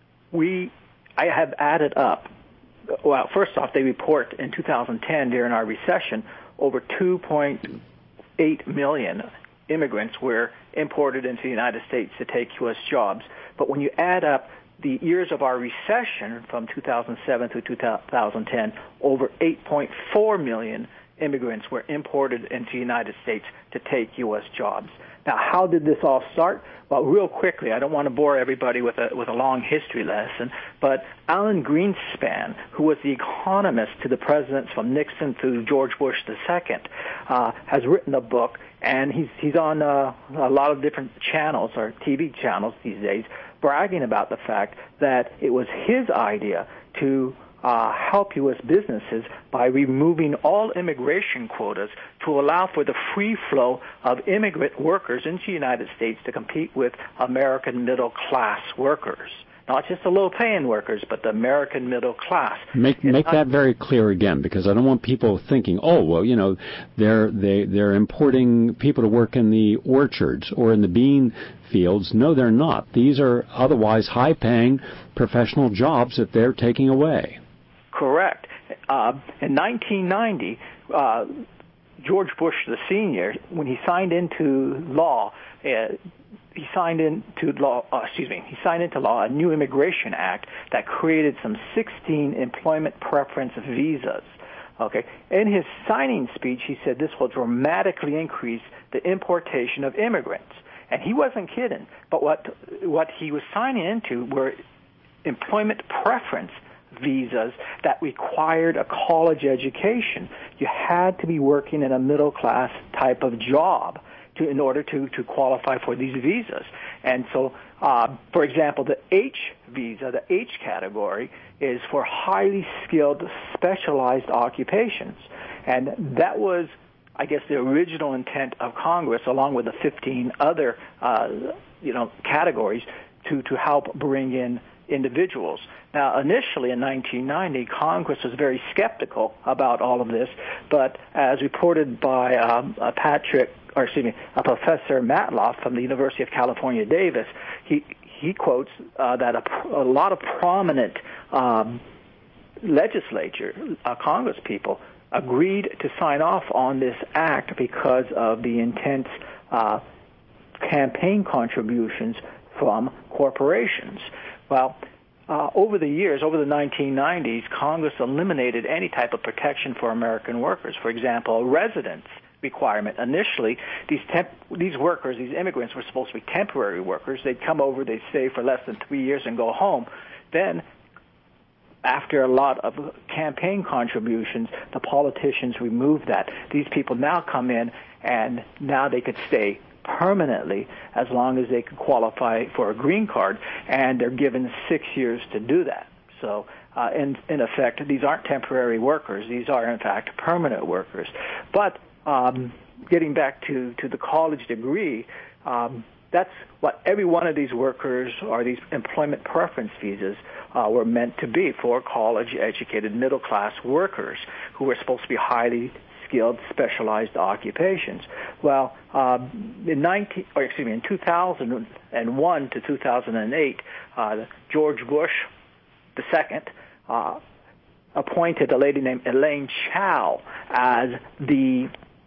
we, I have added up, well, first off, they report in two thousand ten, during our recession, over two point eight million immigrants were imported into the United States to take U S jobs. But when you add up the years of our recession from two thousand seven to two thousand ten, over eight point four million immigrants were imported into the United States to take U S jobs. Now, how did this all start? Well, real quickly, I don't want to bore everybody with a with a long history lesson, but Alan Greenspan, who was the economist to the presidents from Nixon to George Bush the Second, uh, has written a book, and he's he's on uh, a lot of different channels or T V channels these days, bragging about the fact that it was his idea to Uh, help U S businesses by removing all immigration quotas to allow for the free flow of immigrant workers into the United States to compete with American middle-class workers. Not just the low-paying workers, but the American middle class. Make make that very clear again, because I don't want people thinking, oh, well, you know, they're they they're importing people to work in the orchards or in the bean fields. No, they're not. These are otherwise high-paying professional jobs that they're taking away. Correct. Uh, in nineteen ninety, uh, George Bush the Senior, when he signed into law, uh, he signed into law. Uh, excuse me. He signed into law a new Immigration Act that created some sixteen employment preference visas. Okay. In his signing speech, he said this will dramatically increase the importation of immigrants, and he wasn't kidding. But what what he was signing into were employment preference visas that required a college education. You had to be working in a middle-class type of job to, in order to, to qualify for these visas. And so, uh, for example, the H visa, the H category, is for highly skilled, specialized occupations. And that was, I guess, the original intent of Congress, along with the fifteen other, uh, you know, categories, to, to help bring in individuals. Now, initially in nineteen ninety, Congress was very skeptical about all of this, but as reported by um, a Patrick, or excuse me, a Professor Matloff from the University of California, Davis, he he quotes uh, that a, a lot of prominent um, legislature, uh, Congress people, agreed to sign off on this act because of the intense uh, campaign contributions from corporations. Well, uh, over the years, over the nineteen nineties, Congress eliminated any type of protection for American workers. For example, a residence requirement. Initially, these temp- these workers, these immigrants, were supposed to be temporary workers. They'd come over, they'd stay for less than three years and go home. Then, after a lot of campaign contributions, the politicians removed that. These people now come in, and now they could stay permanently as long as they could qualify for a green card, and they're given six years to do that. So uh, in, in effect, these aren't temporary workers. These are, in fact, permanent workers. But um, getting back to, to the college degree, um, that's what every one of these workers or these employment preference visas uh, were meant to be, for college-educated middle-class workers who were supposed to be highly skilled, specialized occupations. Well, um, in nineteen, or excuse me, in two thousand one to two thousand eight, uh, George Bush the Second uh, appointed a lady named Elaine Chao as the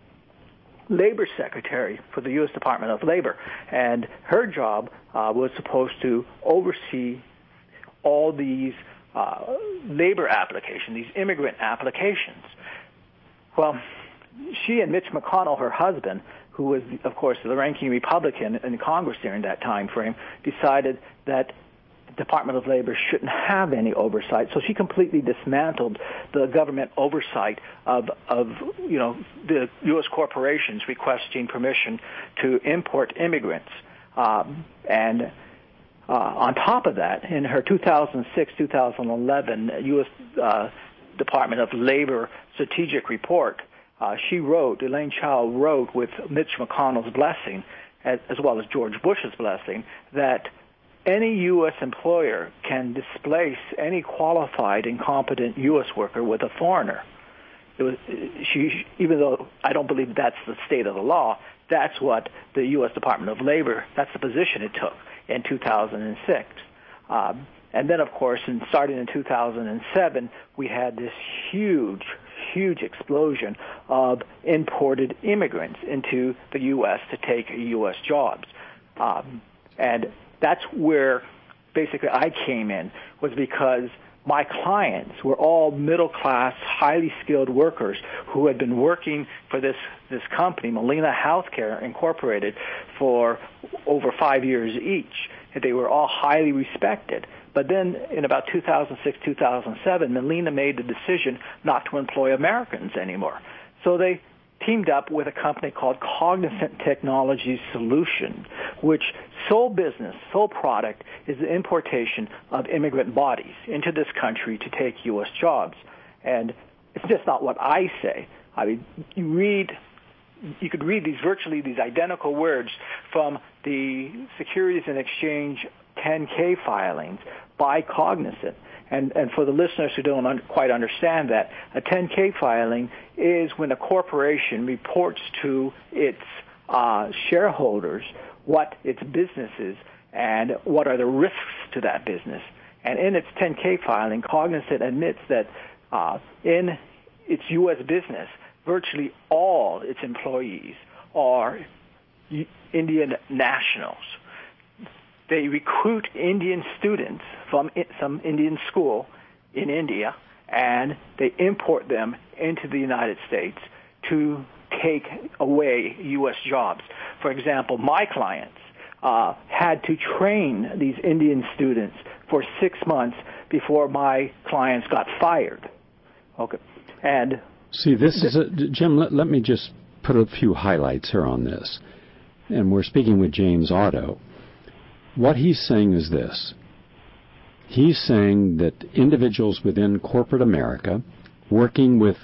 Labor Secretary for the U S Department of Labor, and her job uh, was supposed to oversee all these uh, labor applications, these immigrant applications. Well, she and Mitch McConnell, her husband, who was, of course, the ranking Republican in Congress during that time frame, decided that the Department of Labor shouldn't have any oversight. So she completely dismantled the government oversight of, of you know, the U S corporations requesting permission to import immigrants. Um, and uh, on top of that, in her two thousand six two thousand eleven U S Uh, Department of Labor strategic report, uh, she wrote, Elaine Chao wrote with Mitch McConnell's blessing, as, as well as George Bush's blessing, that any U S employer can displace any qualified and competent U S worker with a foreigner. It was, she, even though I don't believe that's the state of the law, that's what the U S Department of Labor, that's the position it took in two thousand six. Um, and then, of course, in, starting in two thousand seven, we had this huge, huge explosion of imported immigrants into the U S to take U S jobs. Um, and that's where basically I came in, was because my clients were all middle-class, highly skilled workers who had been working for this, this company, Molina Healthcare Incorporated, for over five years each. And they were all highly respected. But then in about two thousand six, two thousand seven, Molina made the decision not to employ Americans anymore. So they teamed up with a company called Cognizant Technology Solutions, which sole business, sole product is the importation of immigrant bodies into this country to take U S jobs. And it's just not what I say. I mean, you read, you could read these virtually these identical words from the Securities and Exchange ten K filings by Cognizant. And, and for the listeners who don't un- quite understand that, a ten K filing is when a corporation reports to its uh, shareholders what its business is and what are the risks to that business. And in its ten K filing, Cognizant admits that uh, in its U S business, virtually all its employees are Indian nationals. They recruit Indian students from some Indian school in India, and they import them into the United States to take away U S jobs. For example, my clients uh, had to train these Indian students for six months before my clients got fired. Okay, and see, this th- is a, Jim. Let, let me just put a few highlights here on this, and we're speaking with James Otto. What he's saying is this. He's saying that individuals within corporate America, working with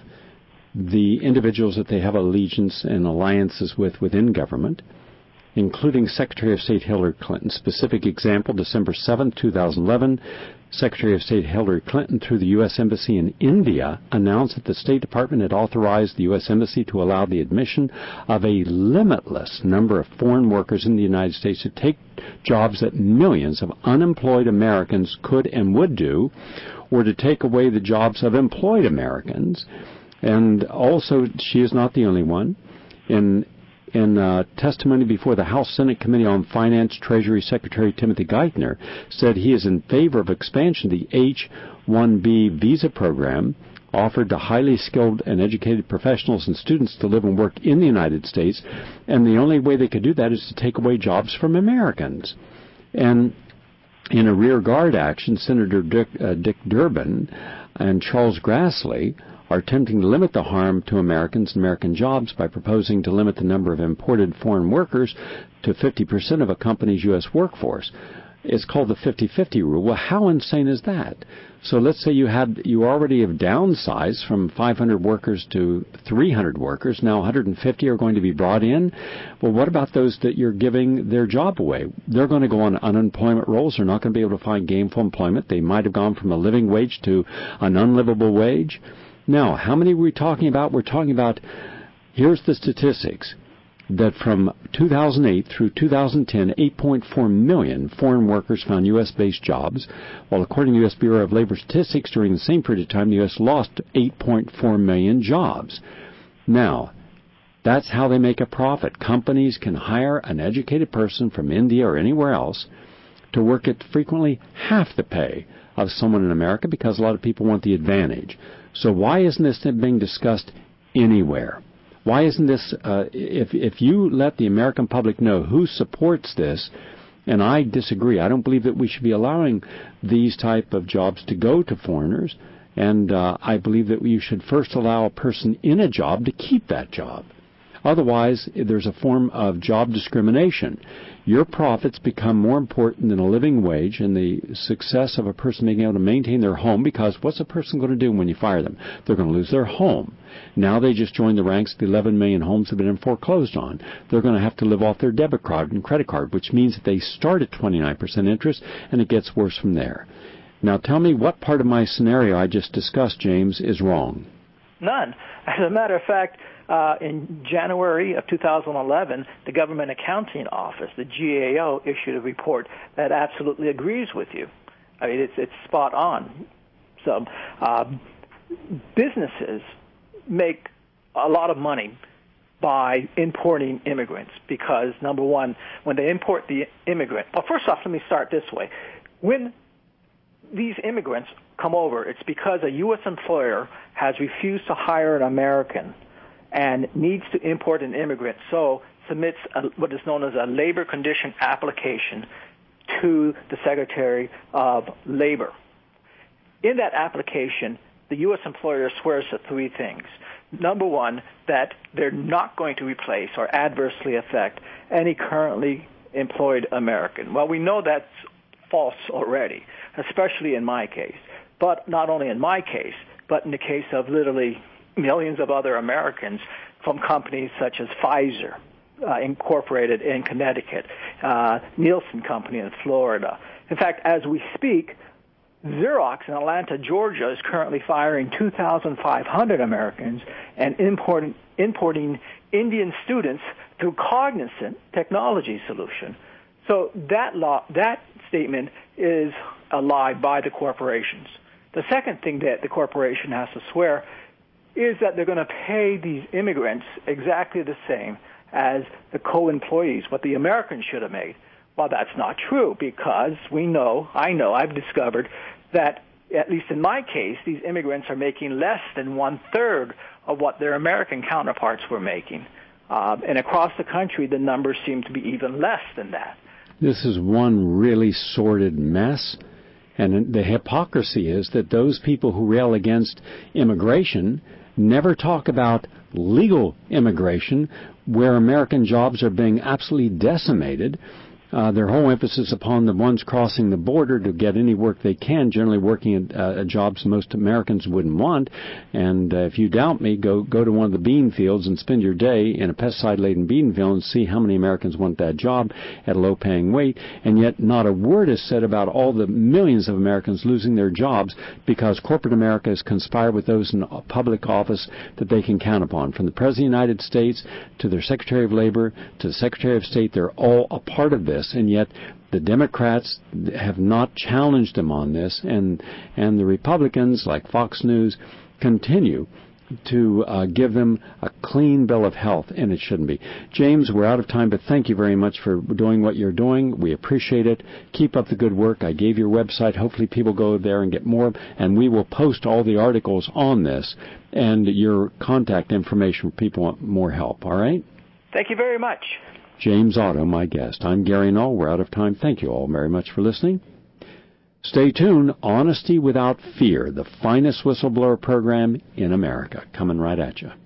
the individuals that they have allegiance and alliances with within government, including Secretary of State Hillary Clinton. Specific example, December seventh, two thousand eleven, Secretary of State Hillary Clinton, through the U S Embassy in India, announced that the State Department had authorized the U S Embassy to allow the admission of a limitless number of foreign workers in the United States to take jobs that millions of unemployed Americans could and would do, or to take away the jobs of employed Americans. And also, she is not the only one. In In uh, testimony before the House Senate Committee on Finance, Treasury Secretary Timothy Geithner said he is in favor of expansion of the H one B visa program offered to highly skilled and educated professionals and students to live and work in the United States, and the only way they could do that is to take away jobs from Americans. And in a rear guard action, Senator Dick, uh, Dick Durbin and Charles Grassley are attempting to limit the harm to Americans and American jobs by proposing to limit the number of imported foreign workers to fifty percent of a company's U S workforce. It's called the fifty-fifty rule. Well, how insane is that? So let's say you had you already have downsized from five hundred workers to three hundred workers. Now one hundred fifty are going to be brought in. Well, what about those that you're giving their job away? They're going to go on unemployment rolls. They're not going to be able to find gainful employment. They might have gone from a living wage to an unlivable wage. Now, how many are we talking about? We're talking about, here's the statistics, that from two thousand eight through two thousand ten, eight point four million foreign workers found U S-based jobs, while according to the U S Bureau of Labor Statistics, during the same period of time, the U S lost eight point four million jobs. Now, that's how they make a profit. Companies can hire an educated person from India or anywhere else to work at frequently half the pay of someone in America because a lot of people want the advantage. So why isn't this being discussed anywhere? Why isn't this, uh, if if you let the American public know who supports this, and I disagree, I don't believe that we should be allowing these type of jobs to go to foreigners, and uh, I believe that you should first allow a person in a job to keep that job. Otherwise, there's a form of job discrimination. Your profits become more important than a living wage and the success of a person being able to maintain their home, because what's a person going to do when you fire them? They're going to lose their home. Now they just joined the ranks of the eleven million homes that have been foreclosed on. They're going to have to live off their debit card and credit card, which means that they start at twenty-nine percent interest, and it gets worse from there. Now tell me what part of my scenario I just discussed, James, is wrong. None. As a matter of fact, uh, in January of two thousand eleven, the Government Accounting Office, the G A O, issued a report that absolutely agrees with you. I mean, it's, it's spot on. So uh, businesses make a lot of money by importing immigrants because, number one, when they import the immigrant, well, first off, let me start this way. When these immigrants come over, it's because a U S employer has refused to hire an American and needs to import an immigrant, so submits a, what is known as a labor condition application to the Secretary of Labor. In that application, the U S employer swears to three things. Number one, that they're not going to replace or adversely affect any currently employed American. Well, we know that's false already, especially in my case. But not only in my case, but in the case of literally millions of other Americans from companies such as Pfizer, uh, Incorporated in Connecticut, uh, Nielsen Company in Florida. In fact, as we speak, Xerox in Atlanta, Georgia, is currently firing two thousand five hundred Americans and importing, importing Indian students through Cognizant Technology Solution. So that law, that statement is a lie by the corporations. The second thing that the corporation has to swear is that they're going to pay these immigrants exactly the same as the co-employees, what the Americans should have made. Well, that's not true, because we know, I know, I've discovered that, at least in my case, these immigrants are making less than one-third of what their American counterparts were making. Uh, and across the country, the numbers seem to be even less than that. This is one really sordid mess. And the hypocrisy is that those people who rail against immigration never talk about legal immigration, where American jobs are being absolutely decimated. Uh, their whole emphasis upon the ones crossing the border to get any work they can, generally working at, uh, at jobs most Americans wouldn't want. And uh, if you doubt me, go go to one of the bean fields and spend your day in a pesticide-laden bean field and see how many Americans want that job at a low-paying wage. And yet not a word is said about all the millions of Americans losing their jobs because corporate America has conspired with those in public office that they can count upon. From the President of the United States to their Secretary of Labor to the Secretary of State, they're all a part of this. And yet the Democrats have not challenged them on this, and and the Republicans, like Fox News, continue to uh, give them a clean bill of health, and it shouldn't be. James, we're out of time, but thank you very much for doing what you're doing. We appreciate it. Keep up the good work. I gave your website. Hopefully people go there and get more, and we will post all the articles on this and your contact information for people who want more help, all right? Thank you very much. James Otto, my guest. I'm Gary Null. We're out of time. Thank you all very much for listening. Stay tuned. Honesty Without Fear, the finest whistleblower program in America. Coming right at you.